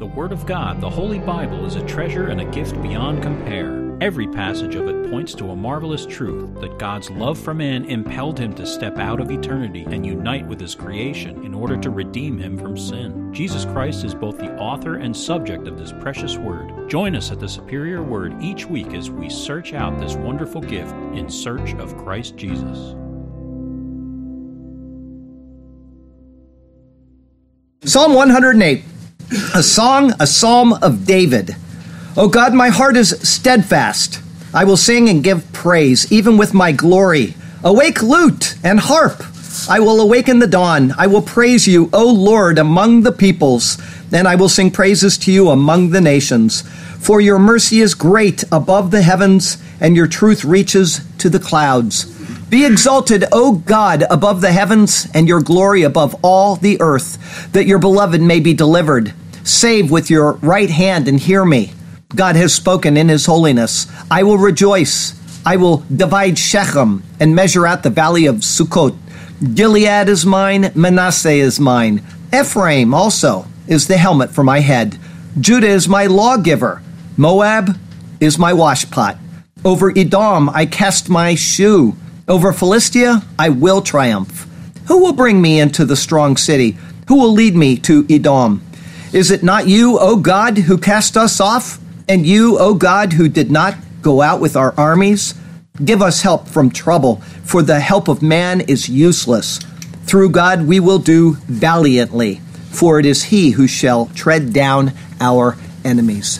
The Word of God, the Holy Bible, is a treasure and a gift beyond compare. Every passage of it points to a marvelous truth that God's love for man impelled him to step out of eternity and unite with his creation in order to redeem him from sin. Jesus Christ is both the author and subject of this precious Word. Join us at the Superior Word each week as we search out this wonderful gift in search of Christ Jesus. Psalm 108, a psalm of David. O God, my heart is steadfast. I will sing and give praise, even with my glory. Awake lute and harp. I will awaken the dawn. I will praise you, O Lord, among the peoples, and I will sing praises to you among the nations. For your mercy is great above the heavens, and your truth reaches to the clouds. Be exalted, O God, above the heavens, and your glory above all the earth, that your beloved may be delivered. Save with your right hand and hear me. God has spoken in his holiness. I will rejoice. I will divide Shechem and measure out the valley of Sukkot. Gilead is mine, Manasseh is mine. Ephraim also is the helmet for my head. Judah is my lawgiver. Moab is my washpot. Over Edom I cast my shoe. Over Philistia I will triumph. Who will bring me into the strong city? Who will lead me to Edom? Is it not you, O God, who cast us off? And you, O God, who did not go out with our armies? Give us help from trouble, for the help of man is useless. Through God we will do valiantly, for it is he who shall tread down our enemies.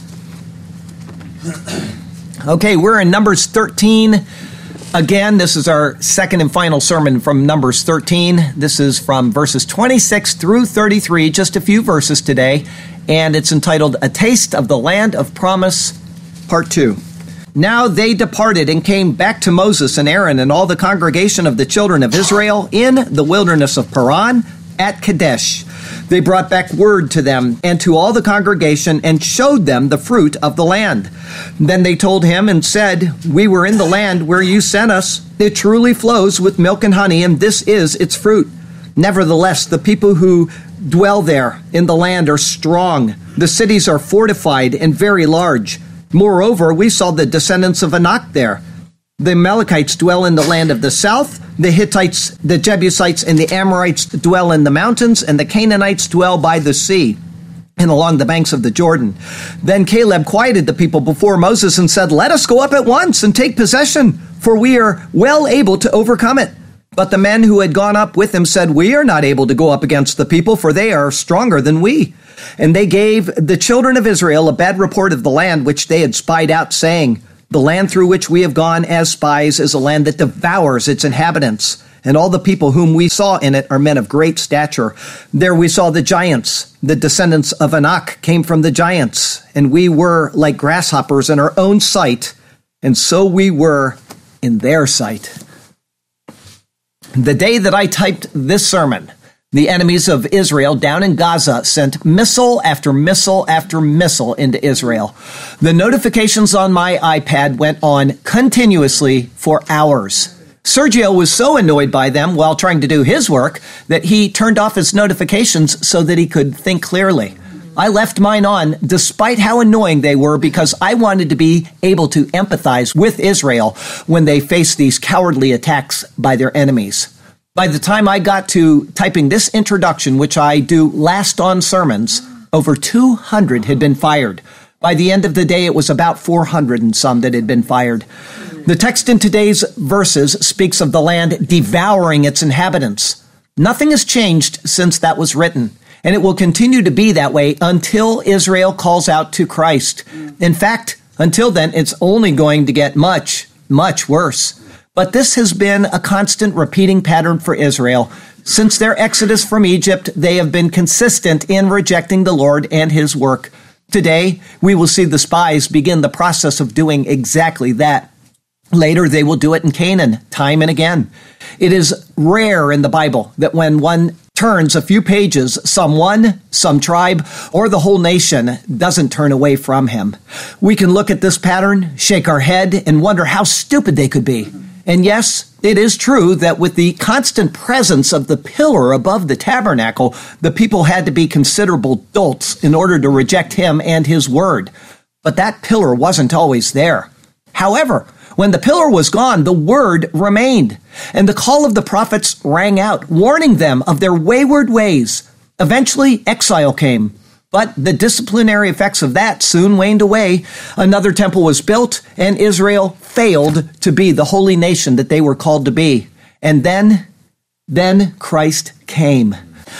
Okay, we're in Numbers 13. Again, this is our second and final sermon from Numbers 13. This is from verses 26 through 33, just a few verses today, and it's entitled, A Taste of the Land of Promise, Part 2. Now they departed and came back to Moses and Aaron and all the congregation of the children of Israel in the wilderness of Paran at Kadesh. They brought back word to them and to all the congregation and showed them the fruit of the land. Then they told him and said, We were in the land where you sent us. It truly flows with milk and honey, and this is its fruit. Nevertheless, the people who dwell there in the land are strong. The cities are fortified and very large. Moreover, we saw the descendants of Anak there. The Amalekites dwell in the land of the south. The Hittites, the Jebusites, and the Amorites dwell in the mountains, and the Canaanites dwell by the sea and along the banks of the Jordan. Then Caleb quieted the people before Moses and said, Let us go up at once and take possession, for we are well able to overcome it. But the men who had gone up with him said, We are not able to go up against the people, for they are stronger than we. And they gave the children of Israel a bad report of the land which they had spied out, saying, The land through which we have gone as spies is a land that devours its inhabitants, and all the people whom we saw in it are men of great stature. There we saw the giants. The descendants of Anak came from the giants, and we were like grasshoppers in our own sight, and so we were in their sight. The day that I typed this sermon, the enemies of Israel down in Gaza sent missile after missile after missile into Israel. The notifications on my iPad went on continuously for hours. Sergio was so annoyed by them while trying to do his work that he turned off his notifications so that he could think clearly. I left mine on despite how annoying they were because I wanted to be able to empathize with Israel when they face these cowardly attacks by their enemies. By the time I got to typing this introduction, which I do last on sermons, over 200 had been fired. By the end of the day, it was about 400 and some that had been fired. The text in today's verses speaks of the land devouring its inhabitants. Nothing has changed since that was written, and it will continue to be that way until Israel calls out to Christ. In fact, until then, it's only going to get much, much worse. But this has been a constant repeating pattern for Israel. Since their exodus from Egypt, they have been consistent in rejecting the Lord and his work. Today, we will see the spies begin the process of doing exactly that. Later, they will do it in Canaan, time and again. It is rare in the Bible that when one turns a few pages, someone, some tribe, or the whole nation doesn't turn away from him. We can look at this pattern, shake our head, and wonder how stupid they could be. And yes, it is true that with the constant presence of the pillar above the tabernacle, the people had to be considerable dolts in order to reject him and his word. But that pillar wasn't always there. However, when the pillar was gone, the word remained, and the call of the prophets rang out, warning them of their wayward ways. Eventually, exile came. But the disciplinary effects of that soon waned away. Another temple was built, and Israel failed to be the holy nation that they were called to be. And then Christ came.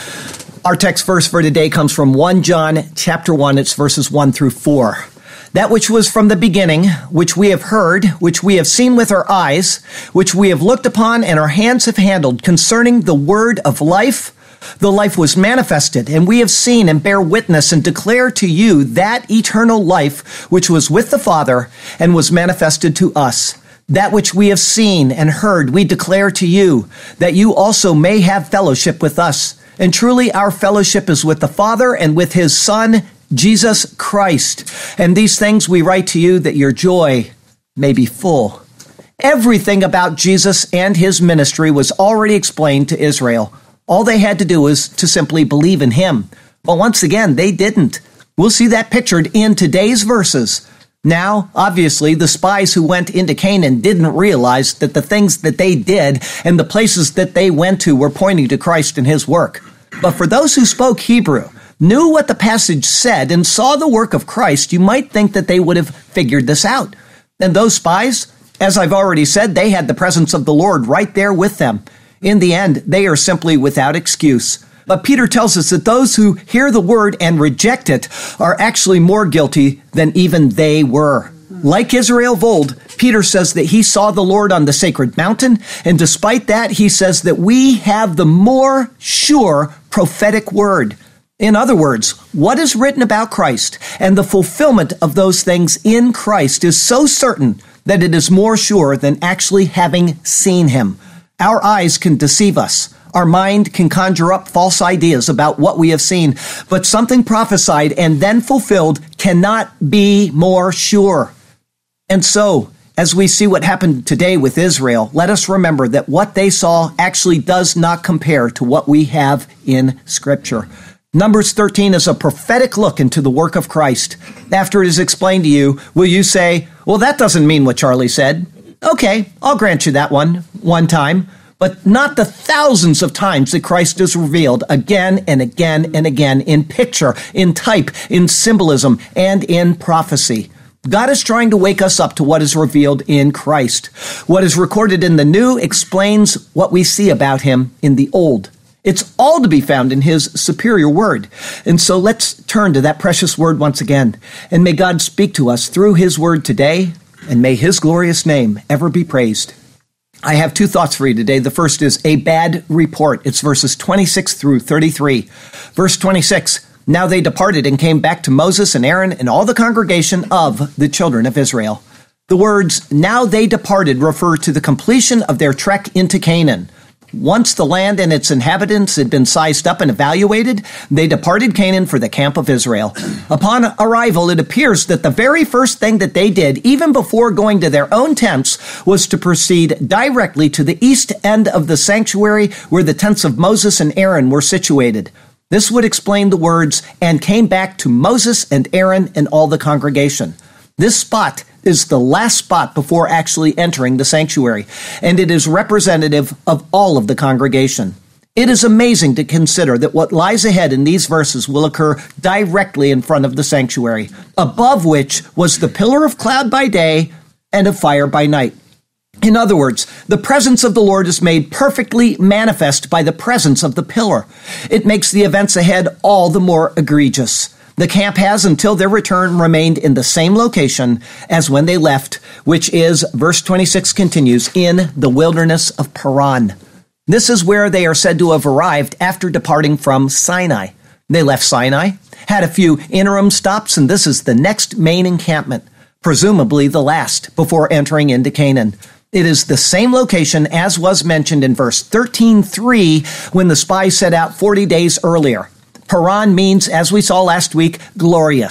Our text verse for today comes from 1 John chapter 1. It's verses 1 through 4. That which was from the beginning, which we have heard, which we have seen with our eyes, which we have looked upon and our hands have handled, concerning the word of life. The life was manifested, and we have seen and bear witness and declare to you that eternal life which was with the Father and was manifested to us. That which we have seen and heard we declare to you, that you also may have fellowship with us. And truly our fellowship is with the Father and with his Son, Jesus Christ. And these things we write to you, that your joy may be full. Everything about Jesus and his ministry was already explained to Israel. All they had to do was to simply believe in him. But once again, they didn't. We'll see that pictured in today's verses. Now, obviously, the spies who went into Canaan didn't realize that the things that they did and the places that they went to were pointing to Christ and his work. But for those who spoke Hebrew, knew what the passage said, and saw the work of Christ, you might think that they would have figured this out. And those spies, as I've already said, they had the presence of the Lord right there with them. In the end, they are simply without excuse. But Peter tells us that those who hear the word and reject it are actually more guilty than even they were. Like Israel of old, Peter says that he saw the Lord on the sacred mountain, and despite that, he says that we have the more sure prophetic word. In other words, what is written about Christ and the fulfillment of those things in Christ is so certain that it is more sure than actually having seen him. Our eyes can deceive us. Our mind can conjure up false ideas about what we have seen, but something prophesied and then fulfilled cannot be more sure. And so, as we see what happened today with Israel, let us remember that what they saw actually does not compare to what we have in Scripture. Numbers 13 is a prophetic look into the work of Christ. After it is explained to you, will you say, well, that doesn't mean what Charlie said? Okay, I'll grant you that one time, but not the thousands of times that Christ is revealed again and again and again in picture, in type, in symbolism, and in prophecy. God is trying to wake us up to what is revealed in Christ. What is recorded in the New explains what we see about him in the Old. It's all to be found in his superior word. And so let's turn to that precious word once again. And may God speak to us through his word today, and may his glorious name ever be praised. I have two thoughts for you today. The first is a bad report. It's verses 26 through 33. Verse 26, now they departed and came back to Moses and Aaron and all the congregation of the children of Israel. The words, now they departed, refer to the completion of their trek into Canaan. Once the land and its inhabitants had been sized up and evaluated, they departed Canaan for the camp of Israel. Upon arrival, it appears that the very first thing that they did, even before going to their own tents, was to proceed directly to the east end of the sanctuary where the tents of Moses and Aaron were situated. This would explain the words, and came back to Moses and Aaron and all the congregation. This spot is the last spot before actually entering the sanctuary, and it is representative of all of the congregation. It is amazing to consider that what lies ahead in these verses will occur directly in front of the sanctuary, above which was the pillar of cloud by day and of fire by night. In other words, the presence of the Lord is made perfectly manifest by the presence of the pillar. It makes the events ahead all the more egregious. The camp has, until their return, remained in the same location as when they left, which is, verse 26 continues, in the wilderness of Paran. This is where they are said to have arrived after departing from Sinai. They left Sinai, had a few interim stops, and this is the next main encampment, presumably the last, before entering into Canaan. It is the same location as was mentioned in verse 13:3 when the spies set out 40 days earlier. Paran means, as we saw last week, glorious.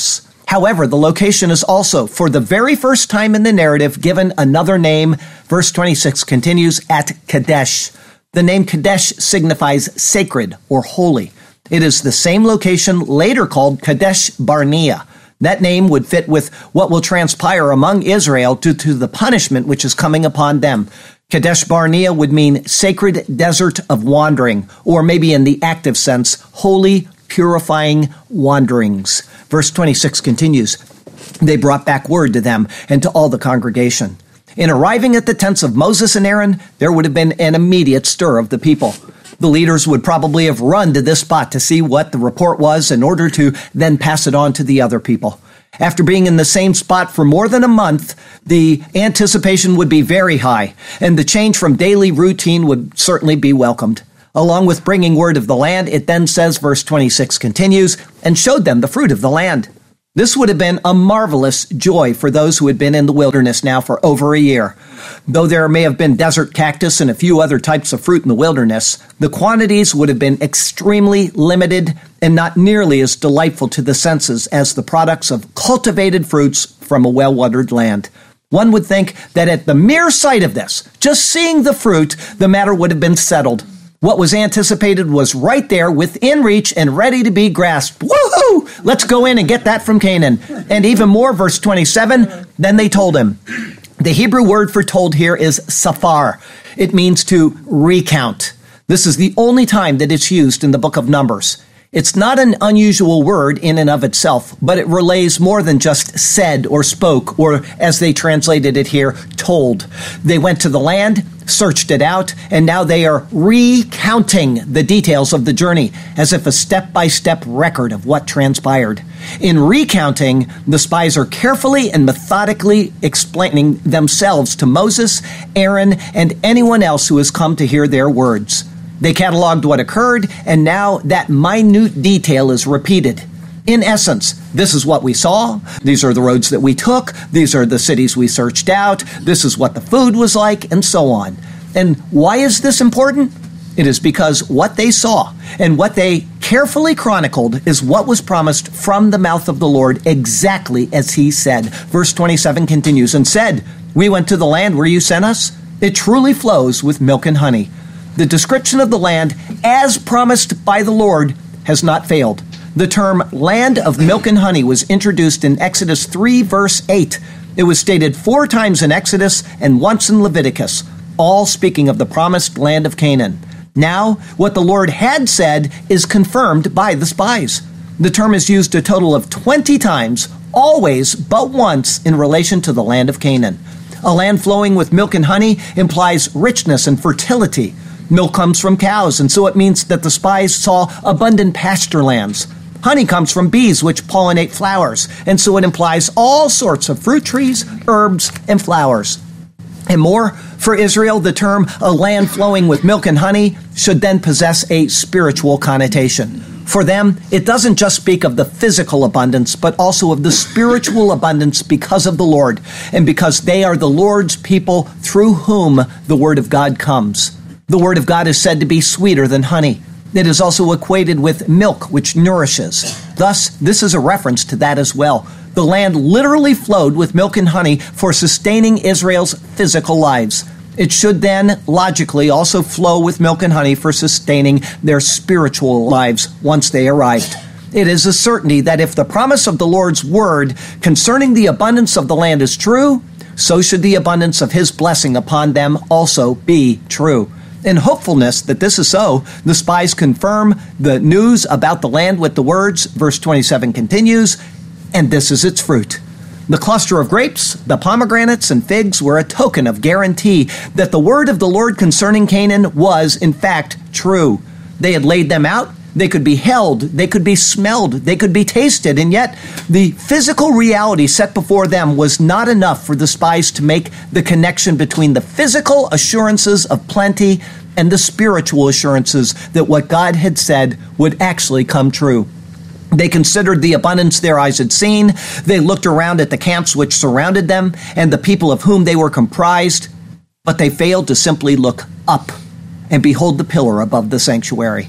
However, the location is also, for the very first time in the narrative, given another name. Verse 26 continues, at Kadesh. The name Kadesh signifies sacred or holy. It is the same location later called Kadesh Barnea. That name would fit with what will transpire among Israel due to the punishment which is coming upon them. Kadesh Barnea would mean sacred desert of wandering, or maybe in the active sense, holy, purifying wanderings. Verse 26 continues, they brought back word to them and to all the congregation. In arriving at the tents of Moses and Aaron, there would have been an immediate stir of the people. The leaders would probably have run to this spot to see what the report was in order to then pass it on to the other people. After being in the same spot for more than a month, the anticipation would be very high, and the change from daily routine would certainly be welcomed. Along with bringing word of the land, it then says, verse 26 continues, and showed them the fruit of the land. This would have been a marvelous joy for those who had been in the wilderness now for over a year. Though there may have been desert cactus and a few other types of fruit in the wilderness, the quantities would have been extremely limited and not nearly as delightful to the senses as the products of cultivated fruits from a well-watered land. One would think that at the mere sight of this, just seeing the fruit, the matter would have been settled. What was anticipated was right there within reach and ready to be grasped. Woohoo! Let's go in and get that from Canaan. And even more, verse 27, then they told him. The Hebrew word for told here is safar. It means to recount. This is the only time that it's used in the book of Numbers. It's not an unusual word in and of itself, but it relays more than just said or spoke, or as they translated it here, told. They went to the land, searched it out, and now they are recounting the details of the journey as if a step-by-step record of what transpired. In recounting, the spies are carefully and methodically explaining themselves to Moses, Aaron, and anyone else who has come to hear their words. They cataloged what occurred, and now that minute detail is repeated. In essence, this is what we saw. These are the roads that we took. These are the cities we searched out. This is what the food was like, and so on. And why is this important? It is because what they saw and what they carefully chronicled is what was promised from the mouth of the Lord, exactly as he said. Verse 27 continues, and said, we went to the land where you sent us. It truly flows with milk and honey. The description of the land, as promised by the Lord, has not failed. The term land of milk and honey was introduced in Exodus 3, verse 8. It was stated 4 times in Exodus and once in Leviticus, all speaking of the promised land of Canaan. Now, what the Lord had said is confirmed by the spies. The term is used a total of 20 times, always but once in relation to the land of Canaan. A land flowing with milk and honey implies richness and fertility. Milk comes from cows, and so it means that the spies saw abundant pasture lands. Honey comes from bees, which pollinate flowers, and so it implies all sorts of fruit trees, herbs, and flowers. And more, for Israel, the term a land flowing with milk and honey should then possess a spiritual connotation. For them, it doesn't just speak of the physical abundance, but also of the spiritual abundance because of the Lord, and because they are the Lord's people through whom the Word of God comes. The Word of God is said to be sweeter than honey. It is also equated with milk, which nourishes. Thus, this is a reference to that as well. The land literally flowed with milk and honey for sustaining Israel's physical lives. It should then, logically, also flow with milk and honey for sustaining their spiritual lives once they arrived. It is a certainty that if the promise of the Lord's word concerning the abundance of the land is true, so should the abundance of his blessing upon them also be true. In hopefulness that this is so, the spies confirm the news about the land with the words, verse 27 continues, and this is its fruit. The cluster of grapes, the pomegranates, and figs were a token of guarantee that the word of the Lord concerning Canaan was, in fact, true. They had laid them out. They could be held, they could be smelled, they could be tasted, and yet the physical reality set before them was not enough for the spies to make the connection between the physical assurances of plenty and the spiritual assurances that what God had said would actually come true. They considered the abundance their eyes had seen, they looked around at the camps which surrounded them and the people of whom they were comprised, but they failed to simply look up and behold the pillar above the sanctuary.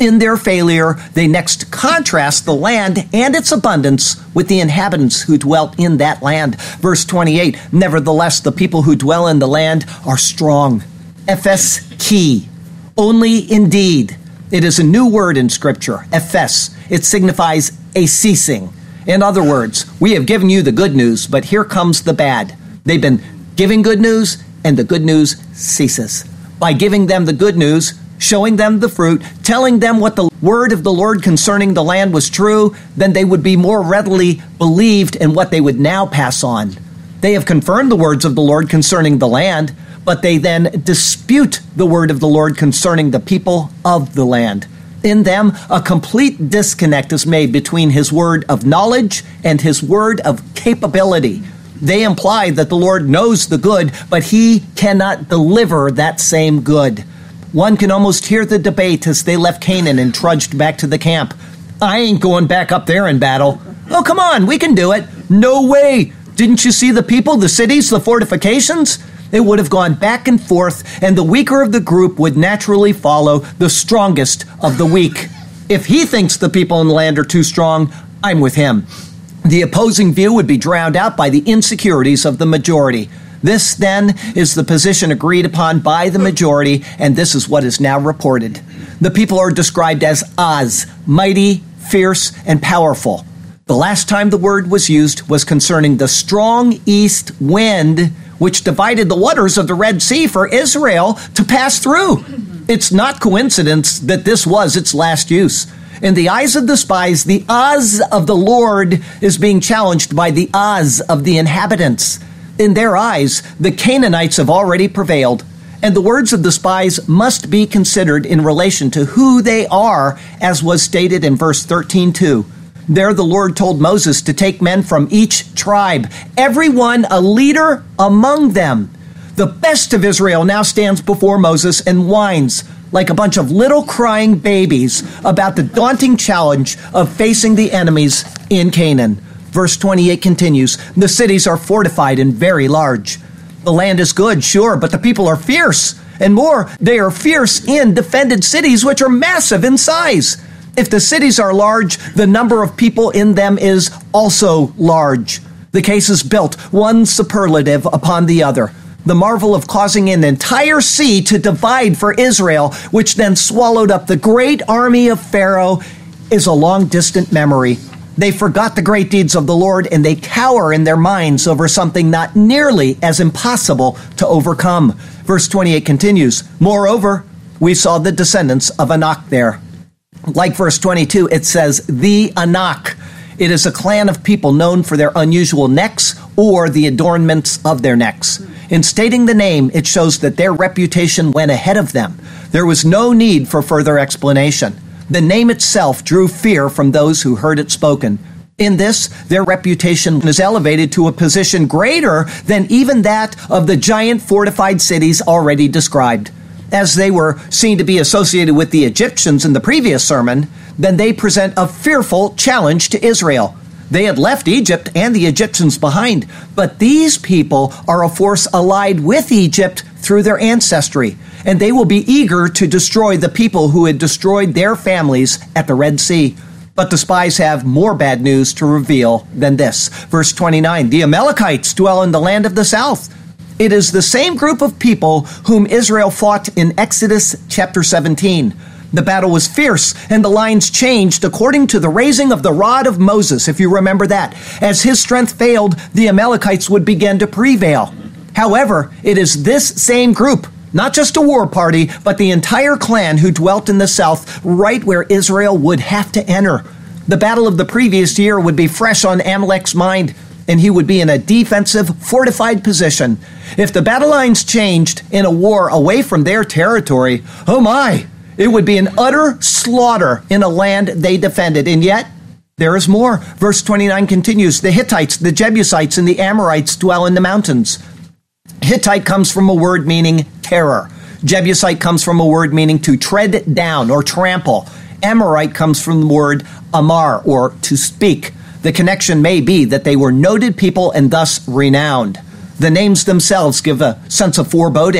In their failure, they next contrast the land and its abundance with the inhabitants who dwelt in that land. Verse 28, nevertheless, the people who dwell in the land are strong. Ephes ki, only indeed. It is a new word in Scripture, ephes. It signifies a ceasing. In other words, we have given you the good news, but here comes the bad. They've been giving good news, and the good news ceases. By giving them the good news, showing them the fruit, telling them what the word of the Lord concerning the land was true, then they would be more readily believed in what they would now pass on. They have confirmed the words of the Lord concerning the land, but they then dispute the word of the Lord concerning the people of the land. In them, a complete disconnect is made between his word of knowledge and his word of capability. They imply that the Lord knows the good, but he cannot deliver that same good. One can almost hear the debate as they left Canaan and trudged back to the camp. I ain't going back up there in battle. Oh, come on, we can do it. No way. Didn't you see the people, the cities, the fortifications? It would have gone back and forth, and the weaker of the group would naturally follow the strongest of the weak. If he thinks the people in the land are too strong, I'm with him. The opposing view would be drowned out by the insecurities of the majority. This, then, is the position agreed upon by the majority, and this is what is now reported. The people are described as Az, mighty, fierce, and powerful. The last time the word was used was concerning the strong east wind, which divided the waters of the Red Sea for Israel to pass through. It's not coincidence that this was its last use. In the eyes of the spies, the Az of the Lord is being challenged by the Az of the inhabitants. In their eyes, the Canaanites have already prevailed, and the words of the spies must be considered in relation to who they are, as was stated in verse 13:2. There the Lord told Moses to take men from each tribe, everyone a leader among them. The best of Israel now stands before Moses and whines like a bunch of little crying babies about the daunting challenge of facing the enemies in Canaan. Verse 28 continues, the cities are fortified and very large. The land is good, sure, but the people are fierce. And more, they are fierce in defended cities, which are massive in size. If the cities are large, the number of people in them is also large. The case is built, one superlative upon the other. The marvel of causing an entire sea to divide for Israel, which then swallowed up the great army of Pharaoh, is a long distant memory. They forgot the great deeds of the Lord, and they cower in their minds over something not nearly as impossible to overcome. Verse 28 continues, moreover, we saw the descendants of Anak there. Like verse 22, it says, the Anak. It is a clan of people known for their unusual necks or the adornments of their necks. In stating the name, it shows that their reputation went ahead of them. There was no need for further explanation. The name itself drew fear from those who heard it spoken. In this, their reputation is elevated to a position greater than even that of the giant fortified cities already described. As they were seen to be associated with the Egyptians in the previous sermon, then they present a fearful challenge to Israel. They had left Egypt and the Egyptians behind, but these people are a force allied with Egypt through their ancestry, and they will be eager to destroy the people who had destroyed their families at the Red Sea. But the spies have more bad news to reveal than this. Verse 29, the Amalekites dwell in the land of the south. It is the same group of people whom Israel fought in Exodus chapter 17. The battle was fierce, and the lines changed according to the raising of the rod of Moses, if you remember that. As his strength failed, the Amalekites would begin to prevail. However, it is this same group, not just a war party, but the entire clan who dwelt in the south, right where Israel would have to enter. The battle of the previous year would be fresh on Amalek's mind, and he would be in a defensive, fortified position. If the battle lines changed in a war away from their territory, oh my! It would be an utter slaughter in a land they defended. And yet, there is more. Verse 29 continues, the Hittites, the Jebusites, and the Amorites dwell in the mountains. Hittite comes from a word meaning terror. Jebusite comes from a word meaning to tread down or trample. Amorite comes from the word amar, or to speak. The connection may be that they were noted people and thus renowned. The names themselves give a sense of foreboding.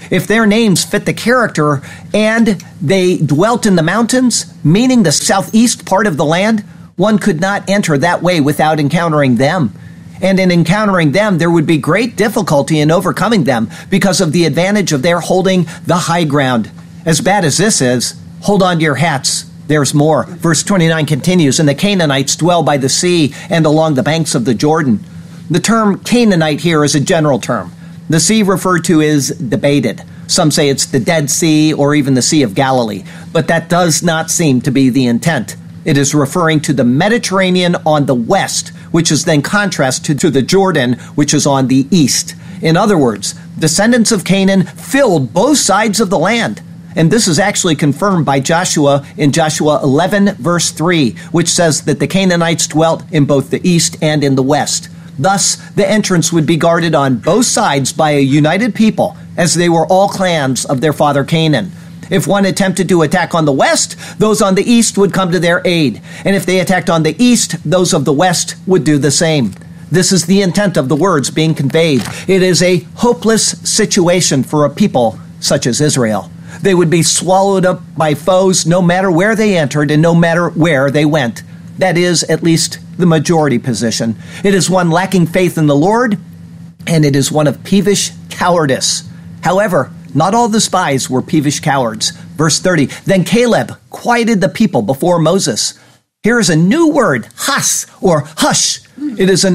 If their names fit the character and they dwelt in the mountains, meaning the southeast part of the land, one could not enter that way without encountering them. And in encountering them, there would be great difficulty in overcoming them because of the advantage of their holding the high ground. As bad as this is, hold on to your hats. There's more. Verse 29 continues, and the Canaanites dwell by the sea and along the banks of the Jordan. The term Canaanite here is a general term. The sea referred to is debated. Some say it's the Dead Sea or even the Sea of Galilee, but that does not seem to be the intent. It is referring to the Mediterranean on the west, which is then contrasted to the Jordan, which is on the east. In other words, descendants of Canaan filled both sides of the land. And this is actually confirmed by Joshua in Joshua 11, verse 3, which says that the Canaanites dwelt in both the east and in the west. Thus, the entrance would be guarded on both sides by a united people, as they were all clans of their father Canaan. If one attempted to attack on the west, those on the east would come to their aid. And if they attacked on the east, those of the west would do the same. This is the intent of the words being conveyed. It is a hopeless situation for a people such as Israel. They would be swallowed up by foes no matter where they entered and no matter where they went. That is at least the majority position. It is one lacking faith in the Lord, and it is one of peevish cowardice. However, not all the spies were peevish cowards. Verse 30, then Caleb quieted the people before Moses. Here is a new word, has, or hush. It is an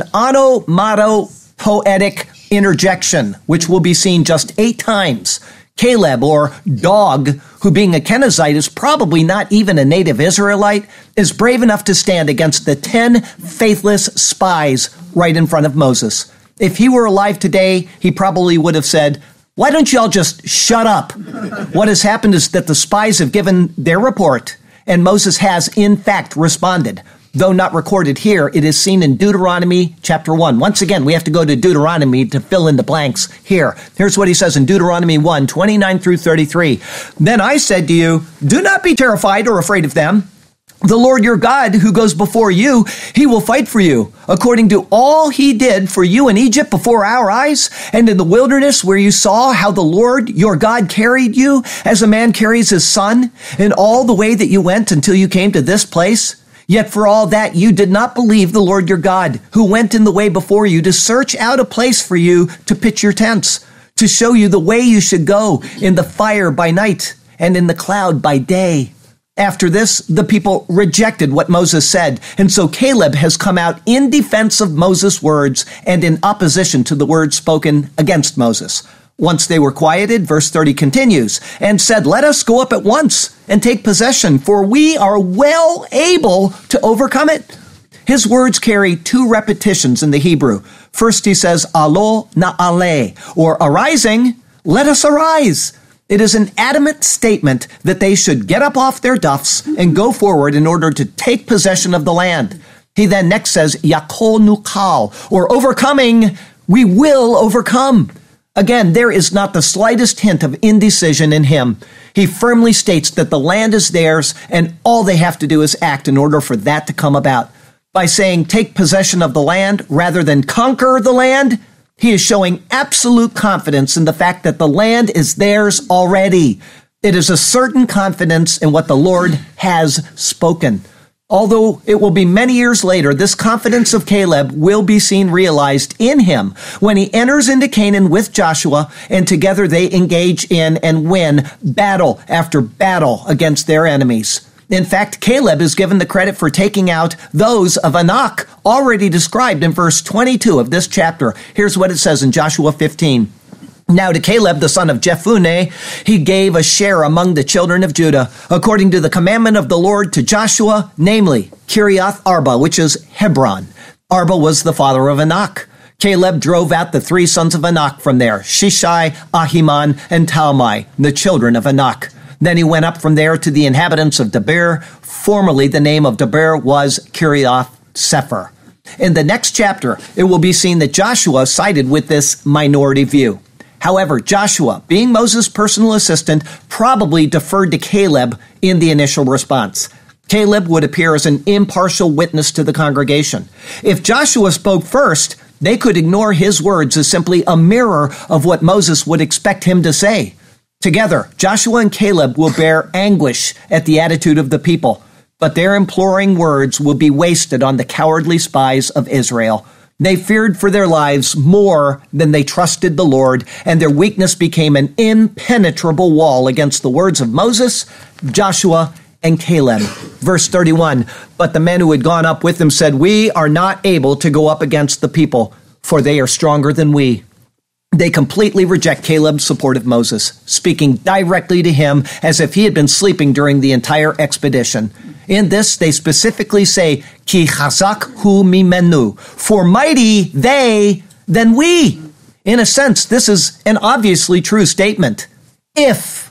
onomatopoetic interjection, which will be seen just 8 times. Caleb, or dog, who being a Kenizzite is probably not even a native Israelite, is brave enough to stand against the 10 faithless spies right in front of Moses. If he were alive today, he probably would have said, why don't you all just shut up? What has happened is that the spies have given their report, and Moses has, in fact, responded. Though not recorded here, it is seen in Deuteronomy chapter 1. Once again, we have to go to Deuteronomy to fill in the blanks here. Here's what he says in Deuteronomy 1, 29 through 33. Then I said to you, do not be terrified or afraid of them. The Lord your God, who goes before you, he will fight for you, according to all he did for you in Egypt before our eyes, and in the wilderness where you saw how the Lord your God carried you, as a man carries his son, in all the way that you went until you came to this place. Yet for all that you did not believe the Lord your God, who went in the way before you to search out a place for you to pitch your tents, to show you the way you should go in the fire by night and in the cloud by day. After this, the people rejected what Moses said, and so Caleb has come out in defense of Moses' words and in opposition to the words spoken against Moses. Once they were quieted, verse 30 continues, and said, let us go up at once and take possession, for we are well able to overcome it. His words carry 2 repetitions in the Hebrew. First he says, alo na'ale, or arising, let us arise. It is an adamant statement that they should get up off their duffs and go forward in order to take possession of the land. He then next says, yakol nukal, or overcoming, we will overcome. Again, there is not the slightest hint of indecision in him. He firmly states that the land is theirs, and all they have to do is act in order for that to come about. By saying take possession of the land rather than conquer the land, he is showing absolute confidence in the fact that the land is theirs already. It is a certain confidence in what the Lord has spoken. Although it will be many years later, this confidence of Caleb will be seen realized in him when he enters into Canaan with Joshua, and together they engage in and win battle after battle against their enemies. In fact, Caleb is given the credit for taking out those of Anak, already described in verse 22 of this chapter. Here's what it says in Joshua 15. Now to Caleb, the son of Jephunneh, he gave a share among the children of Judah, according to the commandment of the Lord to Joshua, namely Kiriath Arba, which is Hebron. Arba was the father of Anak. Caleb drove out the 3 sons of Anak from there, Shishai, Ahiman, and Talmai, the children of Anak. Then he went up from there to the inhabitants of Debir. Formerly the name of Debir was Kiriath Sepher. In the next chapter, it will be seen that Joshua sided with this minority view. However, Joshua, being Moses' personal assistant, probably deferred to Caleb in the initial response. Caleb would appear as an impartial witness to the congregation. If Joshua spoke first, they could ignore his words as simply a mirror of what Moses would expect him to say. Together, Joshua and Caleb will bear anguish at the attitude of the people, but their imploring words will be wasted on the cowardly spies of Israel. They feared for their lives more than they trusted the Lord, and their weakness became an impenetrable wall against the words of Moses, Joshua, and Caleb. Verse 31, but the men who had gone up with them said, we are not able to go up against the people, for they are stronger than we. They completely reject Caleb's support of Moses, speaking directly to him as if he had been sleeping during the entire expedition. In this, they specifically say, Ki chazak hu mimenu, for mighty they than we. In a sense, this is an obviously true statement. If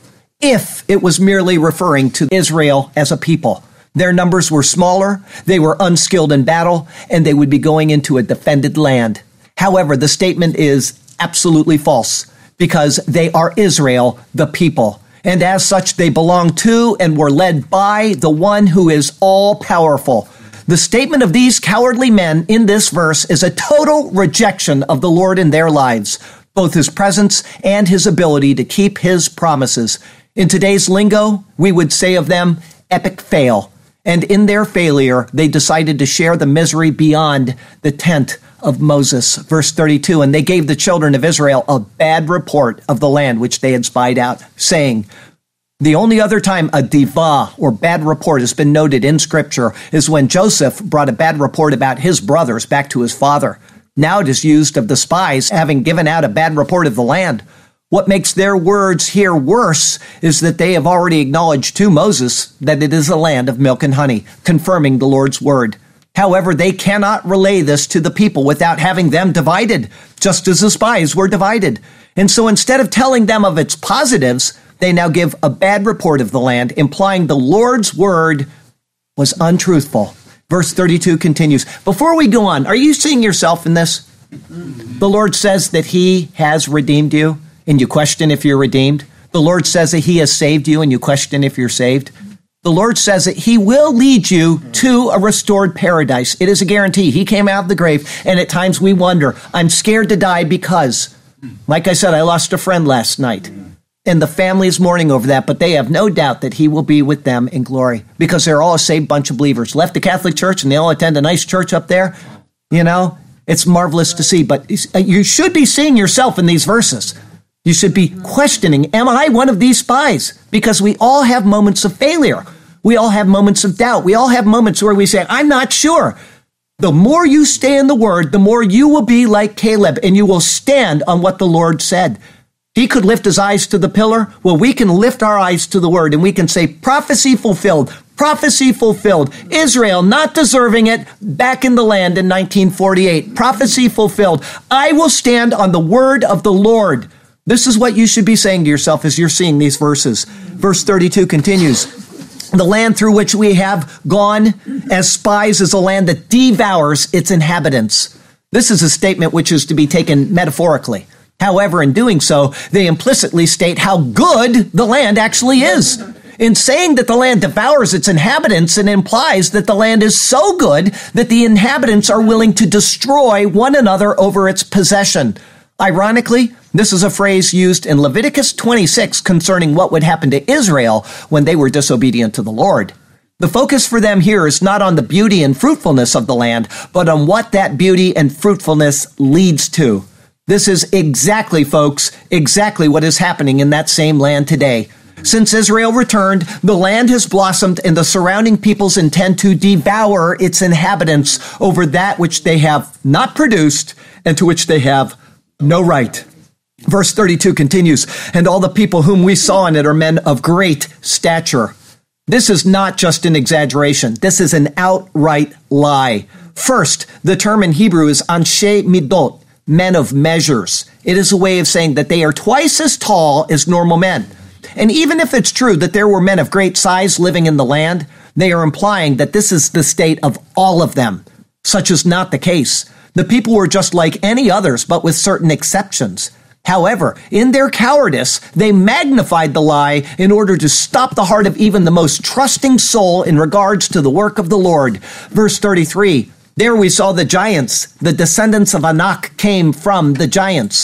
it was merely referring to Israel as a people. Their numbers were smaller, they were unskilled in battle, and they would be going into a defended land. However, the statement is absolutely false, because they are Israel, the people. And as such, they belong to and were led by the one who is all-powerful. The statement of these cowardly men in this verse is a total rejection of the Lord in their lives, both his presence and his ability to keep his promises. In today's lingo, we would say of them, epic fail. And in their failure, they decided to share the misery beyond the tent of Moses. Verse 32, and they gave the children of Israel a bad report of the land which they had spied out, saying, the only other time a diva or bad report has been noted in Scripture is when Joseph brought a bad report about his brothers back to his father. Now it is used of the spies having given out a bad report of the land. What makes their words here worse is that they have already acknowledged to Moses that it is a land of milk and honey, confirming the Lord's word. However, they cannot relay this to the people without having them divided, just as the spies were divided. And so instead of telling them of its positives, they now give a bad report of the land, implying the Lord's word was untruthful. Verse 32 continues. Before we go on, are you seeing yourself in this? The Lord says that he has redeemed you, and you question if you're redeemed. The Lord says that he has saved you, and you question if you're saved. The Lord says that he will lead you to a restored paradise. It is a guarantee. He came out of the grave, and at times we wonder, I'm scared to die because, like I said, I lost a friend last night. And the family is mourning over that, but they have no doubt that he will be with them in glory because they're all a saved bunch of believers. Left the Catholic Church, and they all attend a nice church up there. You know, it's marvelous to see, but you should be seeing yourself in these verses. You should be questioning, am I one of these spies? Because we all have moments of failure. We all have moments of doubt. We all have moments where we say, I'm not sure. The more you stay in the word, the more you will be like Caleb, and you will stand on what the Lord said. He could lift his eyes to the pillar. Well, we can lift our eyes to the word, and we can say, prophecy fulfilled, prophecy fulfilled. Israel not deserving it, back in the land in 1948. Prophecy fulfilled. I will stand on the word of the Lord. This is what you should be saying to yourself as you're seeing these verses. Verse 32 continues. The land through which we have gone as spies is a land that devours its inhabitants. This is a statement which is to be taken metaphorically. However, in doing so, they implicitly state how good the land actually is. In saying that the land devours its inhabitants, it implies that the land is so good that the inhabitants are willing to destroy one another over its possession. Ironically, this is a phrase used in Leviticus 26 concerning what would happen to Israel when they were disobedient to the Lord. The focus for them here is not on the beauty and fruitfulness of the land, but on what that beauty and fruitfulness leads to. This is exactly, folks, exactly what is happening in that same land today. Since Israel returned, the land has blossomed, and the surrounding peoples intend to devour its inhabitants over that which they have not produced and to which they have no right. Verse 32 continues, and all the people whom we saw in it are men of great stature. This is not just an exaggeration. This is an outright lie. First, the term in Hebrew is anshe midot, men of measures. It is a way of saying that they are twice as tall as normal men. And even if it's true that there were men of great size living in the land, they are implying that this is the state of all of them. Such is not the case. The people were just like any others, but with certain exceptions. However, in their cowardice, they magnified the lie in order to stop the heart of even the most trusting soul in regards to the work of the Lord. Verse 33, there we saw the giants. The descendants of Anak came from the giants.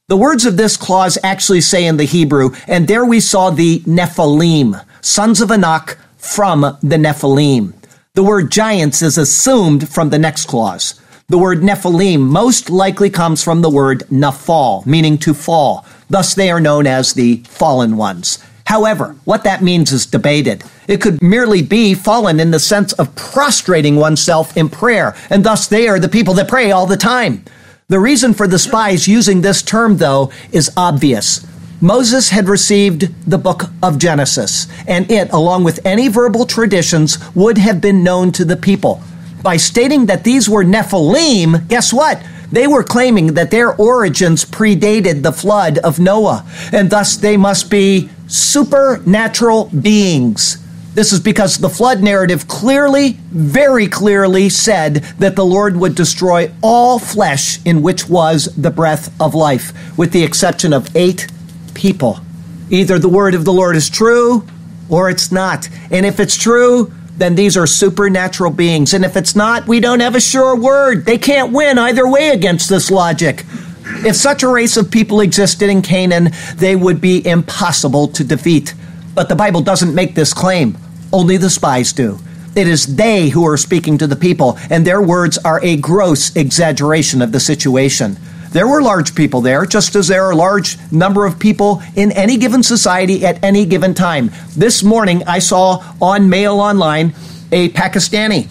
The words of this clause actually say in the Hebrew, and there we saw the Nephilim, sons of Anak from the Nephilim. The word giants is assumed from the next clause. The word Nephilim most likely comes from the word nafal, meaning to fall. Thus they are known as the fallen ones. However, what that means is debated. It could merely be fallen in the sense of prostrating oneself in prayer, and thus they are the people that pray all the time. The reason for the spies using this term, though, is obvious. Moses had received the book of Genesis, and it, along with any verbal traditions, would have been known to the people. By stating that these were Nephilim, guess what? They were claiming that their origins predated the flood of Noah, and thus they must be supernatural beings. This is because the flood narrative clearly, very clearly said that the Lord would destroy all flesh in which was the breath of life, with the exception of 8 people. Either the word of the Lord is true or it's not. And if it's true, then these are supernatural beings. And if it's not, we don't have a sure word. They can't win either way against this logic. If such a race of people existed in Canaan, they would be impossible to defeat. But the Bible doesn't make this claim. Only the spies do. It is they who are speaking to the people, and their words are a gross exaggeration of the situation. There were large people there, just as there are a large number of people in any given society at any given time. This morning, I saw on Mail Online a Pakistani,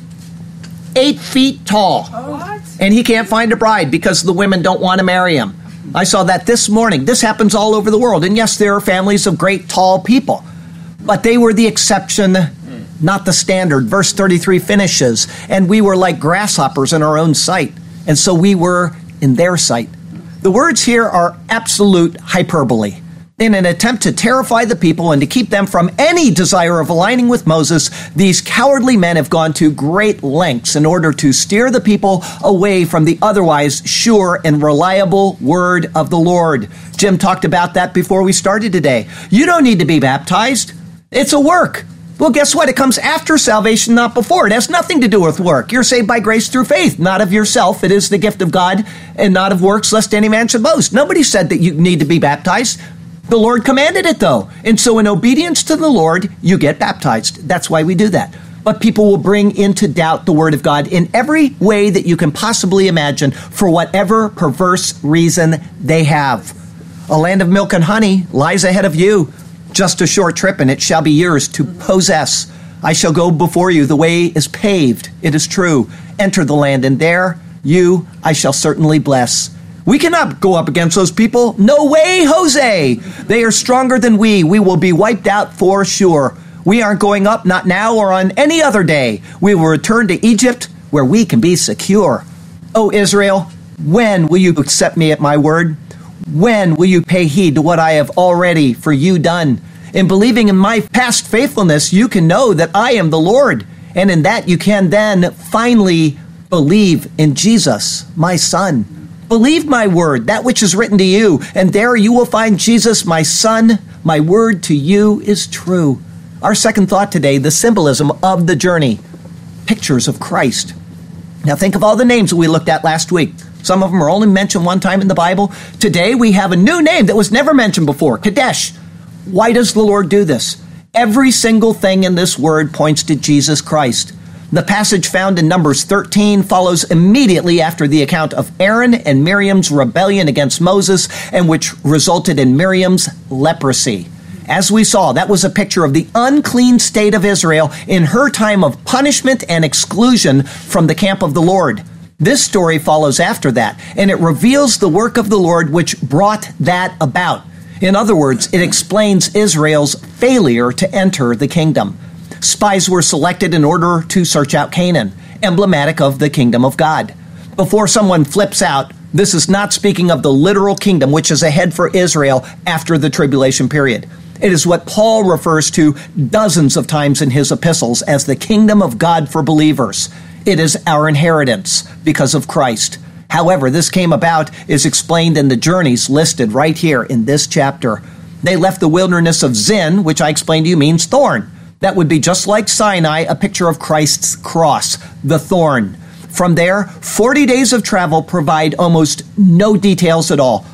8 feet tall. What? And he can't find a bride because the women don't want to marry him. I saw that this morning. This happens all over the world. And yes, there are families of great tall people, but they were the exception, not the standard. Verse 33 finishes, and we were like grasshoppers in our own sight, and so we were in their sight. The words here are absolute hyperbole. In an attempt to terrify the people and to keep them from any desire of aligning with Moses, these cowardly men have gone to great lengths in order to steer the people away from the otherwise sure and reliable word of the Lord. Jim talked about that before we started today. You don't need to be baptized. It's a work. Well, guess what? It comes after salvation, not before. It has nothing to do with work. You're saved by grace through faith, not of yourself. It is the gift of God and not of works, lest any man should boast. Nobody said that you need to be baptized. The Lord commanded it, though. And so in obedience to the Lord, you get baptized. That's why we do that. But people will bring into doubt the word of God in every way that you can possibly imagine for whatever perverse reason they have. A land of milk and honey lies ahead of you. Just a short trip, and it shall be yours to possess. I shall go before you. The way is paved. It is true. Enter the land, and there you I shall certainly bless. We cannot go up against those people. No way, Jose. They are stronger than we. We will be wiped out for sure. We aren't going up, not now or on any other day. We will return to Egypt, where we can be secure. O Israel, when will you accept me at my word? When will you pay heed to what I have already for you done? In believing in my past faithfulness, you can know that I am the Lord. And in that you can then finally believe in Jesus, my Son. Believe my word, that which is written to you, and there you will find Jesus, my Son. My word to you is true. Our second thought today, the symbolism of the journey. Pictures of Christ. Now think of all the names that we looked at last week. Some of them are only mentioned one time in the Bible. Today we have a new name that was never mentioned before, Kadesh. Why does the Lord do this? Every single thing in this word points to Jesus Christ. The passage found in Numbers 13 follows immediately after the account of Aaron and Miriam's rebellion against Moses, and which resulted in Miriam's leprosy. As we saw, that was a picture of the unclean state of Israel in her time of punishment and exclusion from the camp of the Lord. This story follows after that, and it reveals the work of the Lord which brought that about. In other words, it explains Israel's failure to enter the kingdom. Spies were selected in order to search out Canaan, emblematic of the kingdom of God. Before someone flips out, this is not speaking of the literal kingdom which is ahead for Israel after the tribulation period. It is what Paul refers to dozens of times in his epistles as the kingdom of God for believers. It is our inheritance because of Christ. However, this came about is explained in the journeys listed right here in this chapter. They left the wilderness of Zin, which I explained to you means thorn. That would be just like Sinai, a picture of Christ's cross, the thorn. From there, 40 days of travel provide almost no details at all.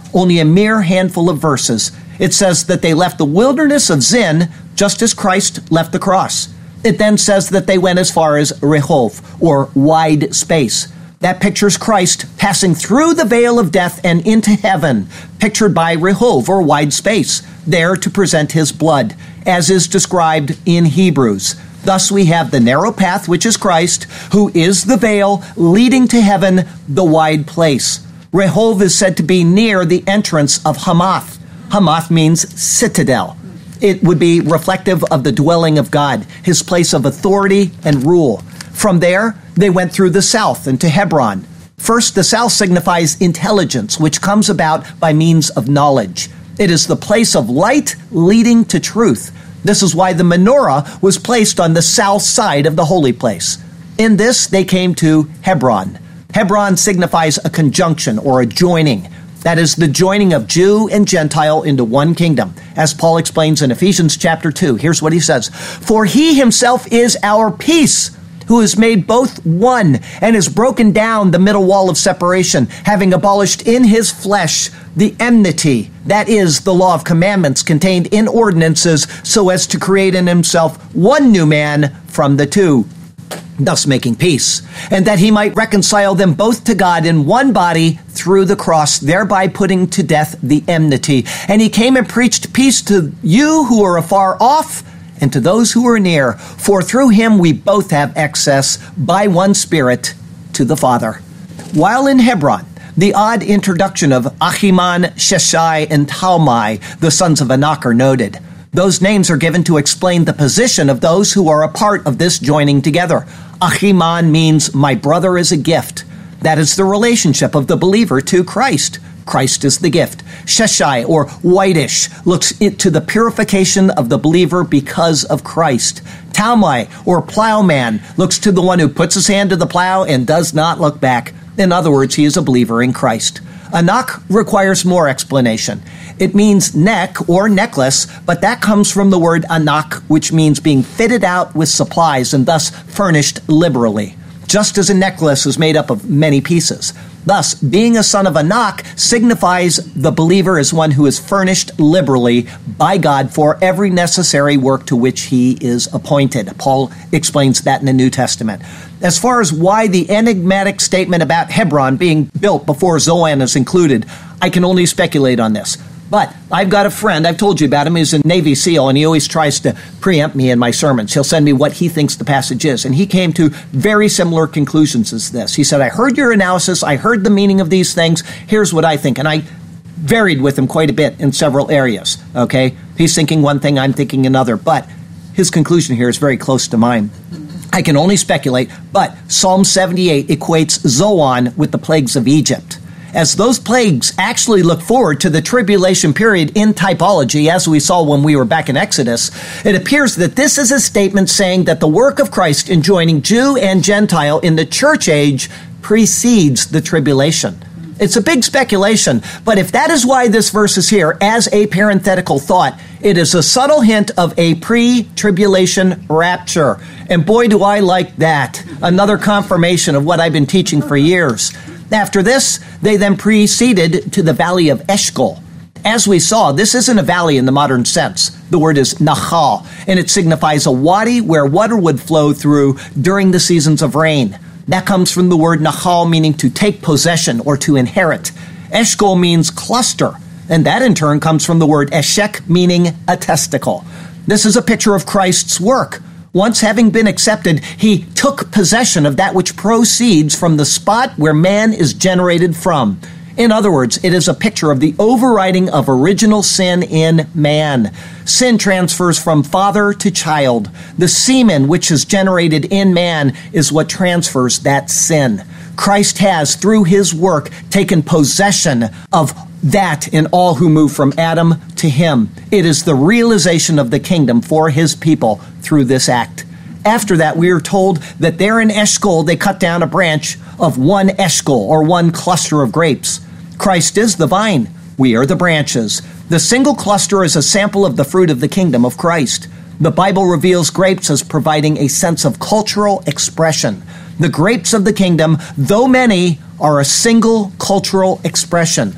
only a mere handful of verses. It says that they left the wilderness of Zin just as Christ left the cross. It then says that they went as far as Rehov, or wide space. That pictures Christ passing through the veil of death and into heaven, pictured by Rehov, or wide space, there to present his blood, as is described in Hebrews. Thus we have the narrow path, which is Christ, who is the veil leading to heaven, the wide place. Rehov is said to be near the entrance of Hamath. Hamath means citadel. It would be reflective of the dwelling of God, his place of authority and rule. From there, they went through the south into Hebron. First, the south signifies intelligence, which comes about by means of knowledge. It is the place of light leading to truth. This is why the menorah was placed on the south side of the holy place. In this, they came to Hebron. Hebron signifies a conjunction or a joining. That is the joining of Jew and Gentile into one kingdom. As Paul explains in Ephesians chapter 2, here's what he says. For he himself is our peace, who has made both one and has broken down the middle wall of separation, having abolished in his flesh the enmity, that is, the law of commandments contained in ordinances, so as to create in himself one new man from the two, thus making peace, and that he might reconcile them both to God in one body through the cross, thereby putting to death the enmity. And he came and preached peace to you who are afar off, and to those who are near, for through him we both have access by one Spirit to the Father. While in Hebron, the odd introduction of Ahiman, Sheshai, and Talmai, the sons of Anak, are noted. Those names are given to explain the position of those who are a part of this joining together. Ahiman means my brother is a gift. That is the relationship of the believer to Christ. Christ is the gift. Sheshai, or whitish, looks to the purification of the believer because of Christ. Talmai, or plowman, looks to the one who puts his hand to the plow and does not look back. In other words, he is a believer in Christ. Anak requires more explanation. It means neck or necklace, but that comes from the word anak, which means being fitted out with supplies and thus furnished liberally, just as a necklace is made up of many pieces. Thus, being a son of Anak signifies the believer is one who is furnished liberally by God for every necessary work to which he is appointed. Paul explains that in the New Testament. As far as why the enigmatic statement about Hebron being built before Zoan is included, I can only speculate on this. But I've got a friend, I've told you about him, he's a Navy SEAL, and he always tries to preempt me in my sermons. He'll send me what he thinks the passage is, and he came to very similar conclusions as this. He said, I heard your analysis, I heard the meaning of these things, here's what I think. And I varied with him quite a bit in several areas, okay? He's thinking one thing, I'm thinking another, but his conclusion here is very close to mine. I can only speculate, but Psalm 78 equates Zoan with the plagues of Egypt, as those plagues actually look forward to the tribulation period in typology, as we saw when we were back in Exodus. It appears that this is a statement saying that the work of Christ in joining Jew and Gentile in the church age precedes the tribulation. It's a big speculation, but if that is why this verse is here as a parenthetical thought, it is a subtle hint of a pre-tribulation rapture. And boy, do I like that. Another confirmation of what I've been teaching for years. After this, they then proceeded to the valley of Eshcol. As we saw, this isn't a valley in the modern sense. The word is Nahal, and it signifies a wadi where water would flow through during the seasons of rain. That comes from the word Nahal, meaning to take possession or to inherit. Eshcol means cluster, and that in turn comes from the word Eshek, meaning a testicle. This is a picture of Christ's work. Once having been accepted, he took possession of that which proceeds from the spot where man is generated from. In other words, it is a picture of the overriding of original sin in man. Sin transfers from father to child. The semen which is generated in man is what transfers that sin. Christ has, through his work, taken possession of that in all who move from Adam to him. It is the realization of the kingdom for his people through this act. After that, we are told that there in Eshcol, they cut down a branch of one Eshcol, or one cluster of grapes. Christ is the vine. We are the branches. The single cluster is a sample of the fruit of the kingdom of Christ. The Bible reveals grapes as providing a sense of cultural expression. The grapes of the kingdom, though many, are a single cultural expression.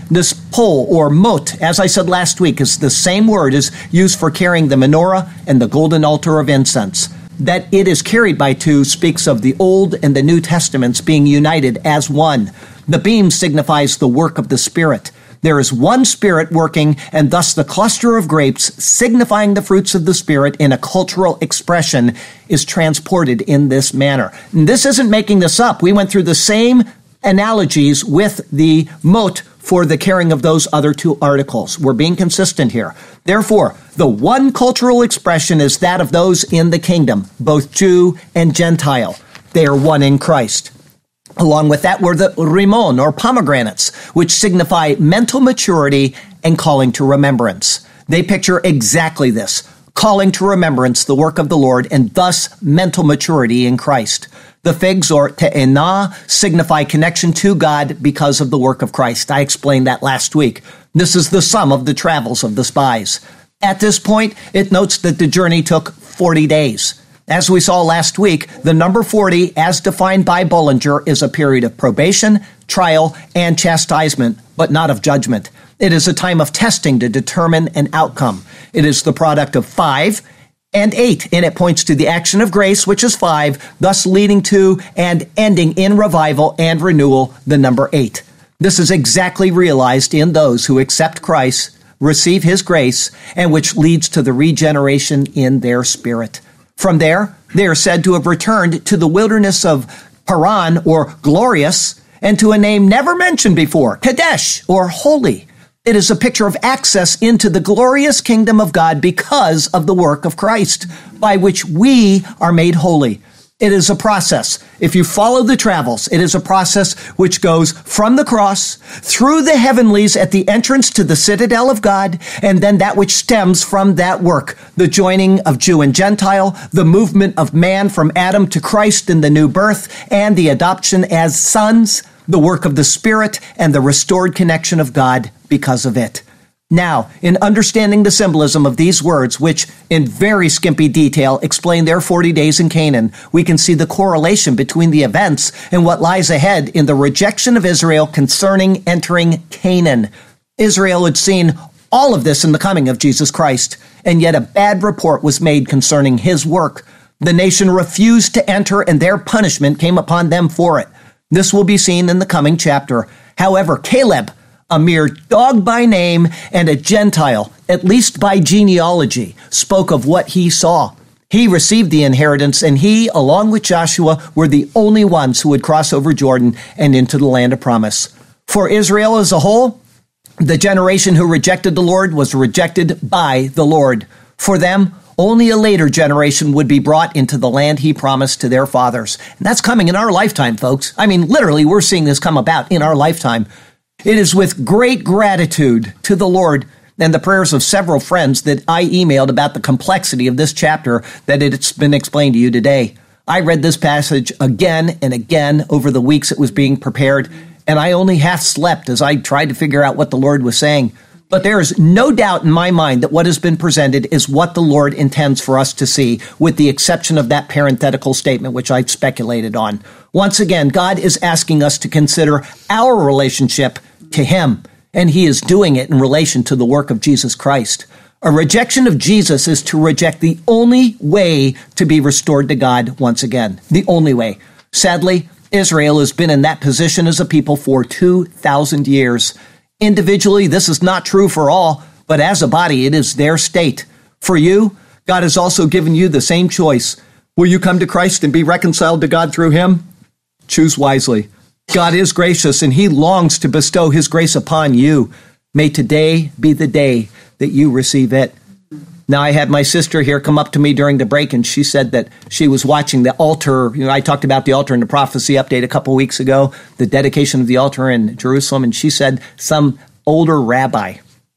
This pole, or mot, as I said last week, is the same word as used for carrying the menorah and the golden altar of incense. That it is carried by two speaks of the Old and the New Testaments being united as one. The beam signifies the work of the Spirit. There is one Spirit working, and thus the cluster of grapes, signifying the fruits of the Spirit in a cultural expression, is transported in this manner. And this isn't making this up. We went through the same analogies with the mot for the carrying of those other two articles. We're being consistent here. Therefore, the one cultural expression is that of those in the kingdom, both Jew and Gentile. They are one in Christ. Along with that were the rimon, or pomegranates, which signify mental maturity and calling to remembrance. They picture exactly this, calling to remembrance the work of the Lord and thus mental maturity in Christ. The figs, or te'enah, signify connection to God because of the work of Christ. I explained that last week. This is the sum of the travels of the spies. At this point, it notes that the journey took 40 days. As we saw last week, the number 40, as defined by Bullinger, is a period of probation, trial, and chastisement, but not of judgment. It is a time of testing to determine an outcome. It is the product of 5 and 8, and it points to the action of grace, which is 5, thus leading to and ending in revival and renewal, the number 8. This is exactly realized in those who accept Christ, receive His grace, and which leads to the regeneration in their spirit. From there, they are said to have returned to the wilderness of Paran, or glorious, and to a name never mentioned before, Kadesh, or holy. It is a picture of access into the glorious kingdom of God because of the work of Christ, by which we are made holy. It is a process. If you follow the travels, it is a process which goes from the cross, through the heavenlies at the entrance to the citadel of God, and then that which stems from that work, the joining of Jew and Gentile, the movement of man from Adam to Christ in the new birth, and the adoption as sons, the work of the Spirit, and the restored connection of God because of it. Now, in understanding the symbolism of these words, which in very skimpy detail explain their 40 days in Canaan, we can see the correlation between the events and what lies ahead in the rejection of Israel concerning entering Canaan. Israel had seen all of this in the coming of Jesus Christ, and yet a bad report was made concerning His work. The nation refused to enter, and their punishment came upon them for it. This will be seen in the coming chapter. However, Caleb, a mere dog by name and a Gentile, at least by genealogy, spoke of what he saw. He received the inheritance, and he, along with Joshua, were the only ones who would cross over Jordan and into the land of promise. For Israel as a whole, the generation who rejected the Lord was rejected by the Lord. For them, only a later generation would be brought into the land He promised to their fathers. And that's coming in our lifetime, folks. I mean, literally, we're seeing this come about in our lifetime. It is with great gratitude to the Lord and the prayers of several friends that I emailed about the complexity of this chapter that it's been explained to you today. I read this passage again and again over the weeks it was being prepared, and I only half slept as I tried to figure out what the Lord was saying. But there is no doubt in my mind that what has been presented is what the Lord intends for us to see, with the exception of that parenthetical statement which I've speculated on. Once again, God is asking us to consider our relationship to Him, and He is doing it in relation to the work of Jesus Christ. A rejection of Jesus is to reject the only way to be restored to God once again. The only way. Sadly, Israel has been in that position as a people for 2,000 years. Individually, this is not true for all, but as a body, it is their state. For you, God has also given you the same choice. Will you come to Christ and be reconciled to God through Him? Choose wisely. God is gracious, and He longs to bestow His grace upon you. May today be the day that you receive it. Now, I had my sister here come up to me during the break, and she said that she was watching the altar. You know, I talked about the altar in the prophecy update a couple weeks ago, the dedication of the altar in Jerusalem, and she said some older rabbi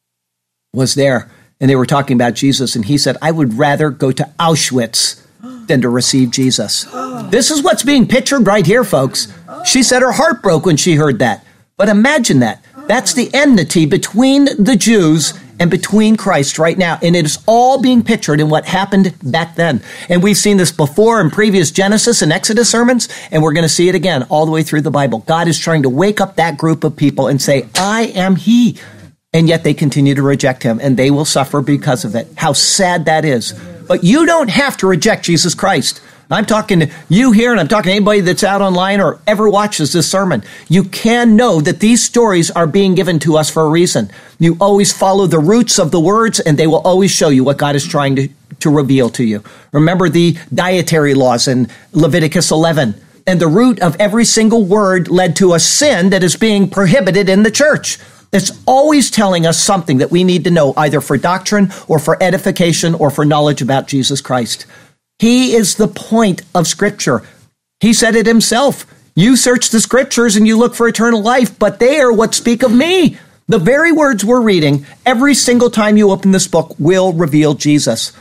was there, and they were talking about Jesus, and he said, I would rather go to Auschwitz than to receive Jesus. This is what's being pictured right here, folks. She said her heart broke when she heard that. But imagine that. That's the enmity between the Jews and between Christ right now. And it is all being pictured in what happened back then. And we've seen this before in previous Genesis and Exodus sermons, and we're going to see it again all the way through the Bible. God is trying to wake up that group of people and say, I am he. And yet they continue to reject him, and they will suffer because of it. How sad that is. But you don't have to reject Jesus Christ. I'm talking to you here, and I'm talking to anybody that's out online or ever watches this sermon. You can know that these stories are being given to us for a reason. You always follow the roots of the words, and they will always show you what God is trying to reveal to you. Remember the dietary laws in Leviticus 11. And the root of every single word led to a sin that is being prohibited in the church. It's always telling us something that we need to know, either for doctrine or for edification or for knowledge about Jesus Christ. He is the point of Scripture. He said it himself. You search the Scriptures and you look for eternal life, but they are what speak of me. The very words we're reading, every single time you open this book, will reveal Jesus.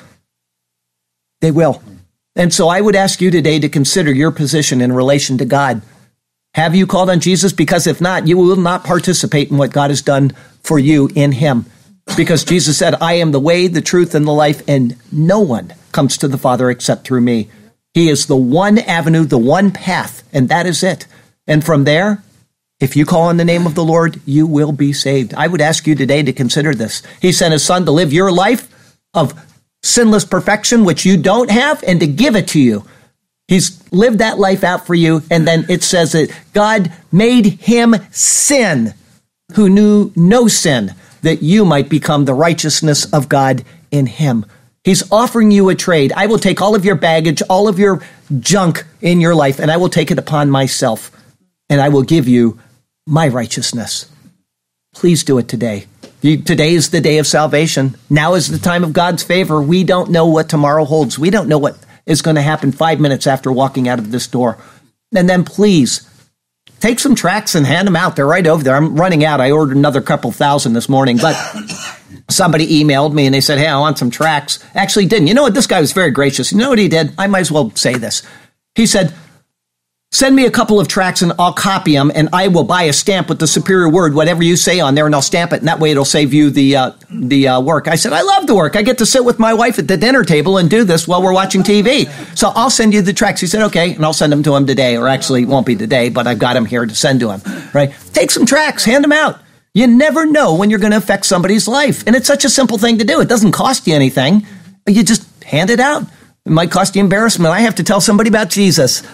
They will. And so I would ask you today to consider your position in relation to God. Have you called on Jesus? Because if not, you will not participate in what God has done for you in him. Because Jesus said, I am the way, the truth, and the life, and no one comes to the Father except through me. He is the one avenue, the one path, and that is it. And from there, if you call on the name of the Lord, you will be saved. I would ask you today to consider this. He sent his son to live your life of sinless perfection, which you don't have, and to give it to you. He's lived that life out for you, and then it says that God made him sin, who knew no sin, that you might become the righteousness of God in him. He's offering you a trade. I will take all of your baggage, all of your junk in your life, and I will take it upon myself, and I will give you my righteousness. Please do it today. Today is the day of salvation. Now is the time of God's favor. We don't know what tomorrow holds. We don't know what is going to happen 5 minutes after walking out of this door. And then please, take some tracts and hand them out. They're right over there. I'm running out. I ordered another couple thousand this morning, but somebody emailed me and they said, hey, I want some tracts. Actually didn't. You know what? This guy was very gracious. You know what he did? I might as well say this. He said, send me a couple of tracts and I'll copy them and I will buy a stamp with the superior word, whatever you say on there, and I'll stamp it. And that way it'll save you the work. I said, I love the work. I get to sit with my wife at the dinner table and do this while we're watching TV. So I'll send you the tracts. He said, okay. And I'll send them to him today, or actually it won't be today, but I've got them here to send to him, right? Take some tracts, hand them out. You never know when you're going to affect somebody's life. And it's such a simple thing to do. It doesn't cost you anything. You just hand it out. It might cost you embarrassment. I have to tell somebody about Jesus.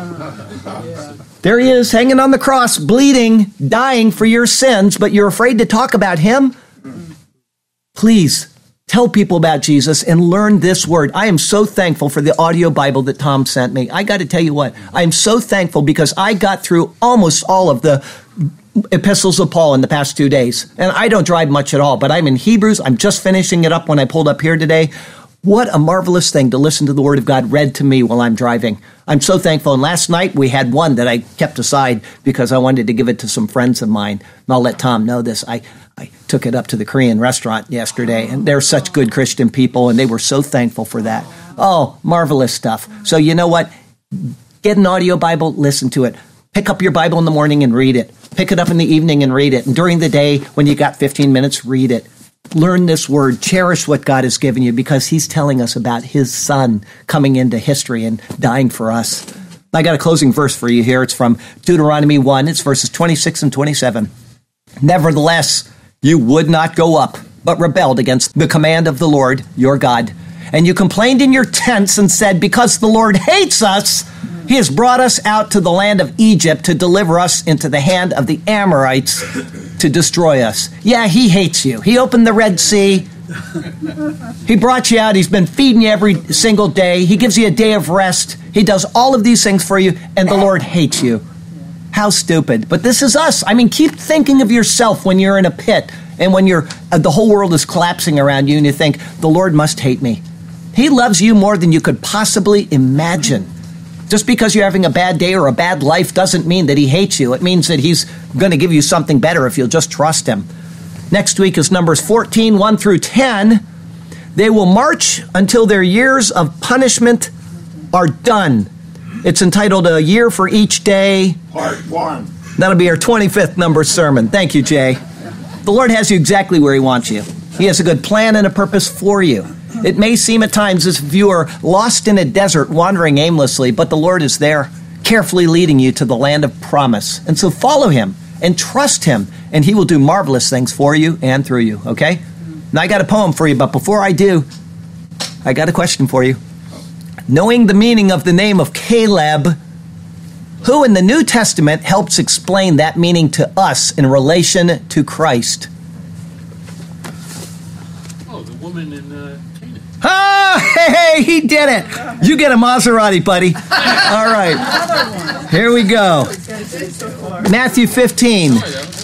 There he is, hanging on the cross, bleeding, dying for your sins, but you're afraid to talk about him? Please, tell people about Jesus and learn this word. I am so thankful for the audio Bible that Tom sent me. I got to tell you what, I am so thankful because I got through almost all of the epistles of Paul in the past 2 days. And I don't drive much at all, but I'm in Hebrews. I'm just finishing it up when I pulled up here today. What a marvelous thing to listen to the Word of God read to me while I'm driving. I'm so thankful. And last night we had one that I kept aside because I wanted to give it to some friends of mine. And I'll let Tom know this. I took it up to the Korean restaurant yesterday, and they're such good Christian people, and they were so thankful for that. Oh, marvelous stuff. So you know what? Get an audio Bible, listen to it. Pick up your Bible in the morning and read it. Pick it up in the evening and read it. And during the day, when you got 15 minutes, read it. Learn this word, cherish what God has given you, because he's telling us about his son coming into history and dying for us. I got a closing verse for you here. It's from Deuteronomy 1. It's verses 26 and 27. Nevertheless, you would not go up, but rebelled against the command of the Lord, your God. And you complained in your tents and said, because the Lord hates us, he has brought us out to the land of Egypt to deliver us into the hand of the Amorites to destroy us. Yeah, he hates you. He opened the Red Sea. He brought you out. He's been feeding you every single day. He gives you a day of rest. He does all of these things for you, and the Lord hates you. How stupid. But this is us. I mean, keep thinking of yourself when you're in a pit and when the whole world is collapsing around you and you think, the Lord must hate me. He loves you more than you could possibly imagine. Just because you're having a bad day or a bad life doesn't mean that he hates you. It means that he's going to give you something better if you'll just trust him. Next week is Numbers 14, 1 through 10. They will march until their years of punishment are done. It's entitled A Year for Each Day. Part 1. That'll be our 25th Numbers sermon. Thank you, Jay. The Lord has you exactly where he wants you. He has a good plan and a purpose for you. It may seem at times as if you are lost in a desert, wandering aimlessly, but the Lord is there, carefully leading you to the land of promise. And so follow him and trust him, and he will do marvelous things for you and through you, okay? Now, I got a poem for you, but before I do, I got a question for you. Knowing the meaning of the name of Caleb, who in the New Testament helps explain that meaning to us in relation to Christ? Oh, the woman in Canaan. Ah, hey, he did it. You get a Maserati, buddy. All right. Here we go. Matthew 15,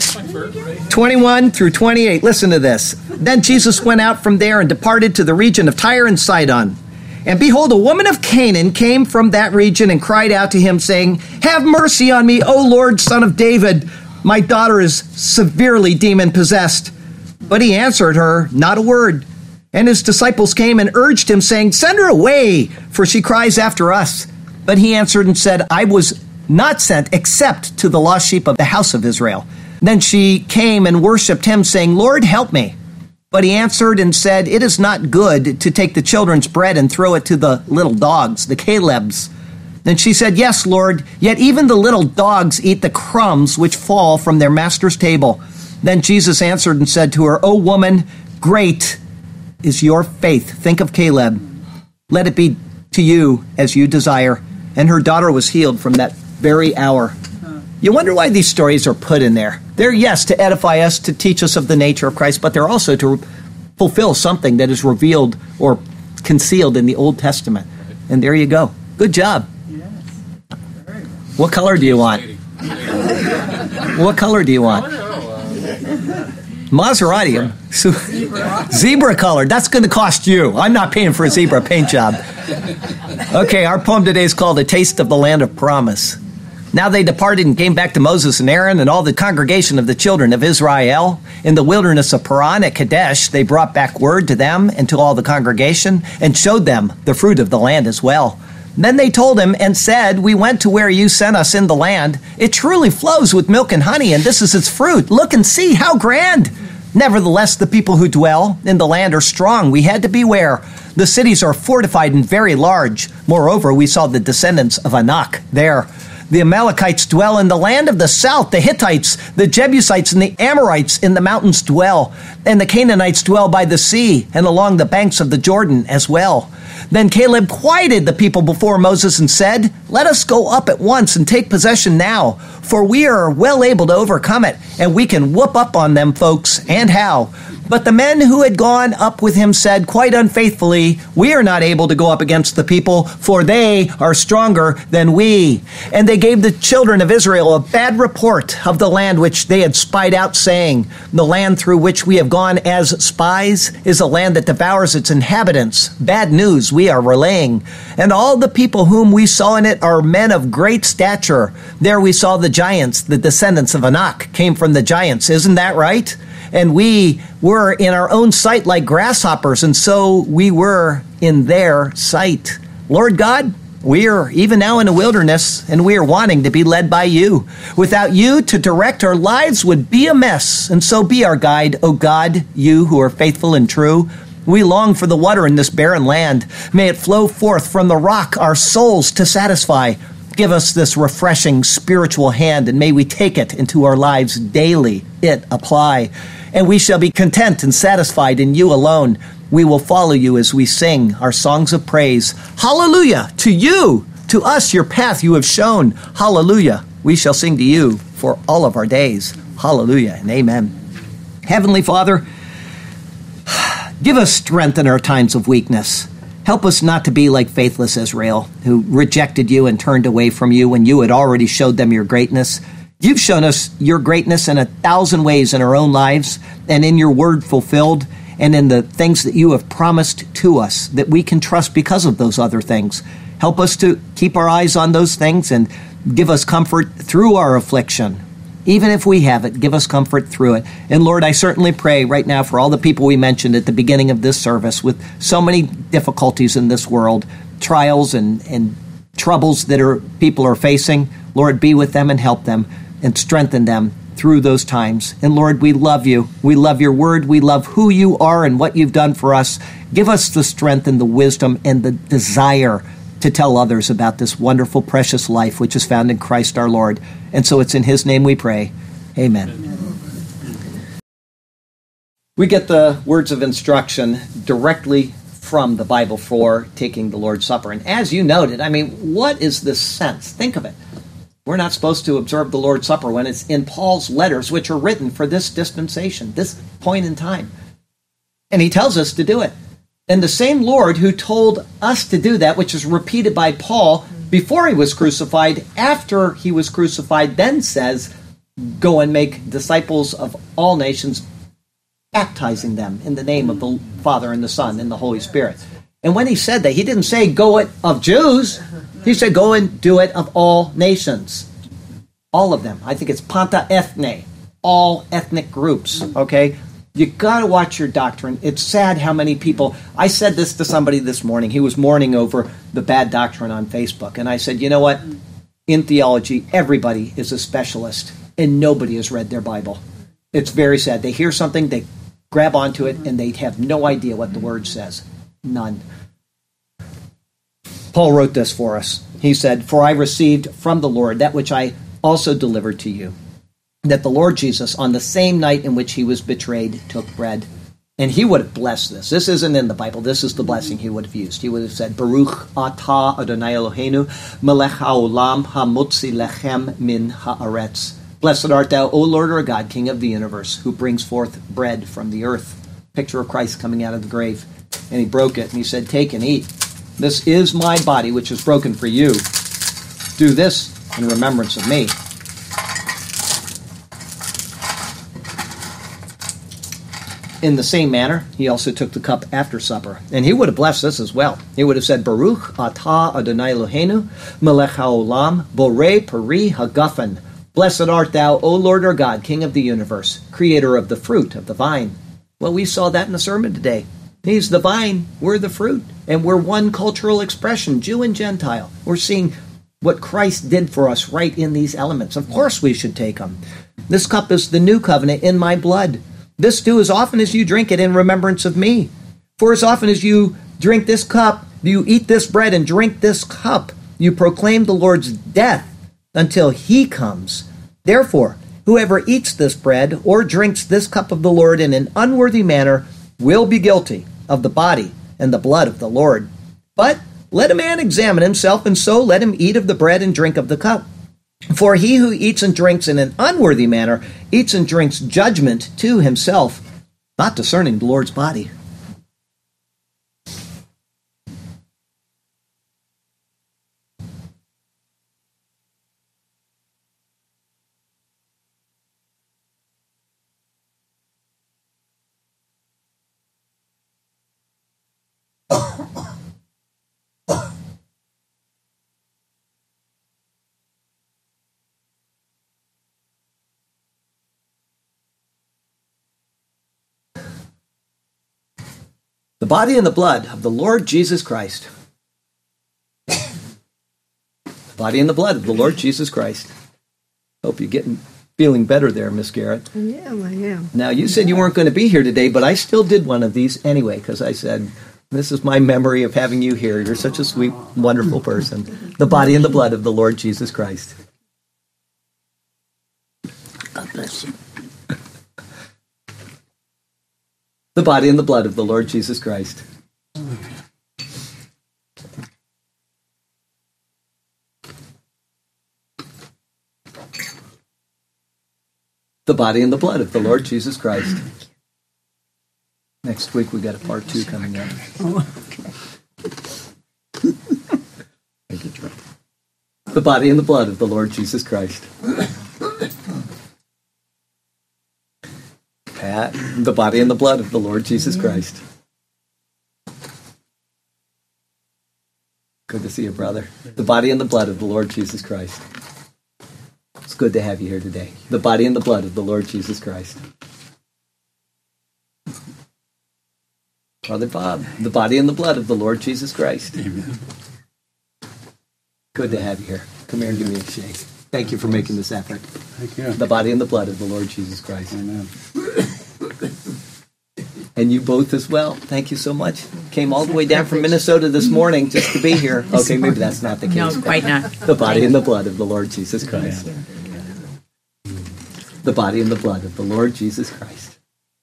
21 through 28. Listen to this. Then Jesus went out from there and departed to the region of Tyre and Sidon. And behold, a woman of Canaan came from that region and cried out to him, saying, "Have mercy on me, O Lord, Son of David. My daughter is severely demon-possessed." But he answered her not a word. And his disciples came and urged him, saying, "Send her away, for she cries after us." But he answered and said, "I was not sent except to the lost sheep of the house of Israel." Then she came and worshipped him, saying, "Lord, help me." But he answered and said, "It is not good to take the children's bread and throw it to the little dogs, the Calebs." Then she said, "Yes, Lord, yet even the little dogs eat the crumbs which fall from their master's table." Then Jesus answered and said to her, "O woman, great is your faith." Think of Caleb. "Let it be to you as you desire." And her daughter was healed from that very hour. You wonder why these stories are put in there. They're, yes, to edify us, to teach us of the nature of Christ, but they're also to fulfill something that is revealed or concealed in the Old Testament. And there you go. Good job. Yes. Very well. What color do you want? What color do you want? Maserati. Zebra color. That's going to cost you. I'm not paying for a zebra paint job. Okay, our poem today is called "A Taste of the Land of Promise." Now they departed and came back to Moses and Aaron and all the congregation of the children of Israel in the wilderness of Paran at Kadesh. They brought back word to them and to all the congregation and showed them the fruit of the land as well. Then they told him and said, "We went to where you sent us in the land. It truly flows with milk and honey, and this is its fruit. Look and see how grand. Nevertheless, the people who dwell in the land are strong. We had to beware. The cities are fortified and very large. Moreover, we saw the descendants of Anak there. The Amalekites dwell in the land of the south. The Hittites, the Jebusites, and the Amorites in the mountains dwell. And the Canaanites dwell by the sea and along the banks of the Jordan as well." Then Caleb quieted the people before Moses and said, "Let us go up at once and take possession now, for we are well able to overcome it, and we can whoop up on them folks, and how." But the men who had gone up with him said quite unfaithfully, "We are not able to go up against the people, for they are stronger than we." And they gave the children of Israel a bad report of the land which they had spied out, saying, "The land through which we have gone as spies is a land that devours its inhabitants. Bad news we are relaying. And all the people whom we saw in it are men of great stature. There we saw the giants, the descendants of Anak came from the giants. Isn't that right? And we were in our own sight like grasshoppers, and so we were in their sight. Lord God, we are even now in the wilderness, and we are wanting to be led by you. Without you to direct our lives would be a mess, and so be our guide, O God, you who are faithful and true. We long for the water in this barren land. May it flow forth from the rock our souls to satisfy. Give us this refreshing spiritual hand, and may we take it into our lives daily. It apply. And we shall be content and satisfied in you alone. We will follow you as we sing our songs of praise. Hallelujah to you, to us your path you have shown. Hallelujah. We shall sing to you for all of our days. Hallelujah and amen. Heavenly Father, give us strength in our times of weakness. Help us not to be like faithless Israel, who rejected you and turned away from you when you had already showed them your greatness. You've shown us your greatness in 1,000 ways in our own lives and in your word fulfilled and in the things that you have promised to us that we can trust because of those other things. Help us to keep our eyes on those things and give us comfort through our affliction. Even if we have it, give us comfort through it. And Lord, I certainly pray right now for all the people we mentioned at the beginning of this service with so many difficulties in this world, trials and troubles that people are facing. Lord, be with them and help them and strengthen them through those times. And Lord, we love you. We love your word. We love who you are and what you've done for us. Give us the strength and the wisdom and the desire to tell others about this wonderful, precious life which is found in Christ our Lord. And so it's in his name we pray. Amen. We get the words of instruction directly from the Bible for taking the Lord's Supper. And as you noted, what is this sense? Think of it. We're not supposed to observe the Lord's Supper when it's in Paul's letters, which are written for this dispensation, this point in time. And he tells us to do it. And the same Lord who told us to do that, which is repeated by Paul before he was crucified, after he was crucified, then says, go and make disciples of all nations, baptizing them in the name of the Father and the Son and the Holy Spirit. And when he said that, he didn't say go it of Jews. He said go and do it of all nations. All of them. I think it's panta ethne. All ethnic groups. Okay? You got to watch your doctrine. It's sad how many people... I said this to somebody this morning. He was mourning over the bad doctrine on Facebook. And I said, you know what? In theology, everybody is a specialist. And nobody has read their Bible. It's very sad. They hear something, they grab onto it, and they have no idea what the word says. None. Paul wrote this for us. He said, for I received from the Lord that which I also delivered to you, that the Lord Jesus, on the same night in which he was betrayed, took bread. And he would have blessed this. This isn't in the Bible. This is the blessing he would have used. He would have said, Baruch atah Adonai Eloheinu, melech haolam hamotzi lechem min haaretz. Blessed art thou, O Lord our God, King of the universe, who brings forth bread from the earth. Picture of Christ coming out of the grave. And he broke it, and he said, take and eat. This is my body, which is broken for you. Do this in remembrance of me. In the same manner, he also took the cup after supper. And he would have blessed this as well. He would have said, Baruch atah Adonai Eloheinu, melech haolam, borei peri hagafen. Blessed art thou, O Lord our God, King of the universe, creator of the fruit of the vine. Well, we saw that in the sermon today. He's the vine, we're the fruit, and we're one cultural expression, Jew and Gentile. We're seeing what Christ did for us right in these elements. Of course we should take them. This cup is the new covenant in my blood. This do as often as you drink it in remembrance of me. For as often as you drink this cup, you eat this bread and drink this cup, you proclaim the Lord's death until he comes. Therefore, whoever eats this bread or drinks this cup of the Lord in an unworthy manner will be guilty of the body and the blood of the Lord. But let a man examine himself, and so let him eat of the bread and drink of the cup. For he who eats and drinks in an unworthy manner eats and drinks judgment to himself, not discerning the Lord's body. The body and the blood of the Lord Jesus Christ. The body and the blood of the Lord Jesus Christ. Hope you're feeling better there, Miss Garrett. I am. Now, you said you weren't going to be here today, but I still did one of these anyway, because I said, this is my memory of having you here. You're such a sweet, wonderful person. The body and the blood of the Lord Jesus Christ. God bless you. The body and the blood of the Lord Jesus Christ. The body and the blood of the Lord Jesus Christ. Next week we got a part 2 coming up. Thank you, Troy. The body and the blood of the Lord Jesus Christ. Pat, the body and the blood of the Lord Jesus Christ. Good to see you, brother. The body and the blood of the Lord Jesus Christ. It's good to have you here today. The body and the blood of the Lord Jesus Christ. Brother Bob, the body and the blood of the Lord Jesus Christ. Amen. Good to have you here. Come here and give me a shake. Thank you for making this effort. Thank you. The body and the blood of the Lord Jesus Christ. Amen. And you both as well. Thank you so much. Came all the way down from Minnesota this morning just to be here. Okay, maybe that's not the case. No, quite not. The body and the blood of the Lord Jesus Christ. The body and the blood of the Lord Jesus Christ.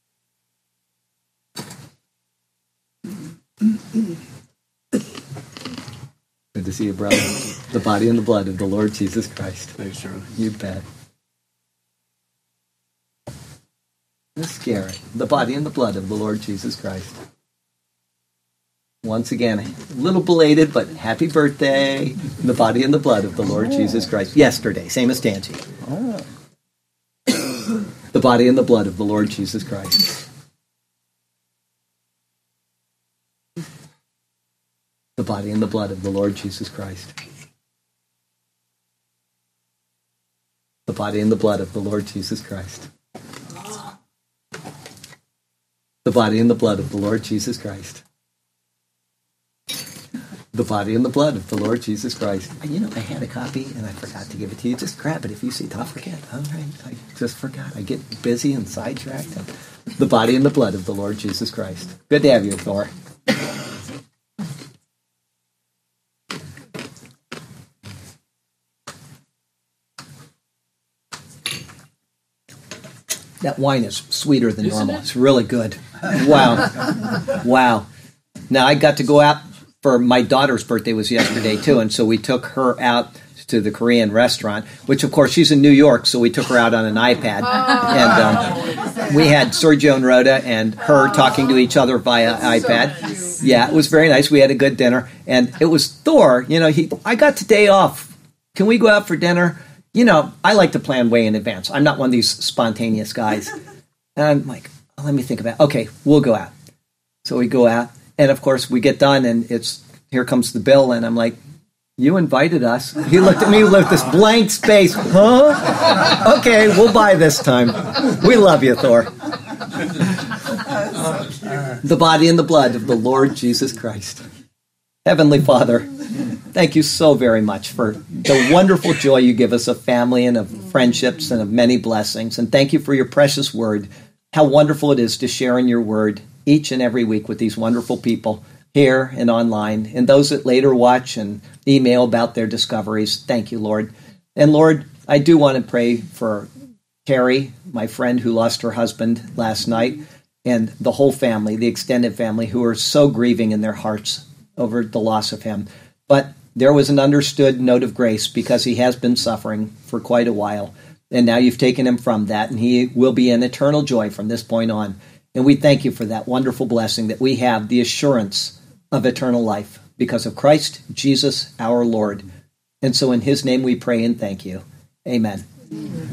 Good to see you, brother. The body and the blood of the Lord Jesus Christ. Thanks, Charlie. You bet. Miss Garrett, the body and the blood of the Lord Jesus Christ. Once again, a little belated, but happy birthday. The body and the blood of the Lord Jesus Christ. Yesterday, same as Tangi. The body and the blood of the Lord Jesus Christ. The body and the blood of the Lord Jesus Christ. The body and the blood of the Lord Jesus Christ. The body and the blood of the Lord Jesus Christ. The body and the blood of the Lord Jesus Christ. You know, I had a copy and I forgot to give it to you. Just grab it if you see. Don't forget. All right. I just forgot. I get busy and sidetracked. The body and the blood of the Lord Jesus Christ. Good to have you, Thor. That wine is sweeter than normal. It's really good. Wow. Wow. Now, I got to go out for my daughter's birthday was yesterday, too, and so we took her out to the Korean restaurant, which, of course, she's in New York, so we took her out on an iPad. And we had Sergio and Rhoda and her talking to each other via iPad. Yeah, it was very nice. We had a good dinner. And it was Thor. You know, I got today off. Can we go out for dinner? You know, I like to plan way in advance. I'm not one of these spontaneous guys. And I'm like, let me think about it. Okay, we'll go out. So we go out. And, of course, we get done, and here comes the bill. And I'm like, you invited us. He looked at me with this blank space. Huh? Okay, we'll buy this time. We love you, Thor. The body and the blood of the Lord Jesus Christ. Heavenly Father, thank you so very much for the wonderful joy you give us of family and of friendships and of many blessings. And thank you for your precious word. How wonderful it is to share in your word each and every week with these wonderful people here and online, and those that later watch and email about their discoveries. Thank you, Lord. And Lord, I do want to pray for Carrie, my friend who lost her husband last night, and the whole family, the extended family, who are so grieving in their hearts over the loss of him. But there was an understood note of grace because he has been suffering for quite a while. And now you've taken him from that, and he will be in eternal joy from this point on. And we thank you for that wonderful blessing that we have, the assurance of eternal life because of Christ Jesus our Lord. And so in his name we pray and thank you. Amen.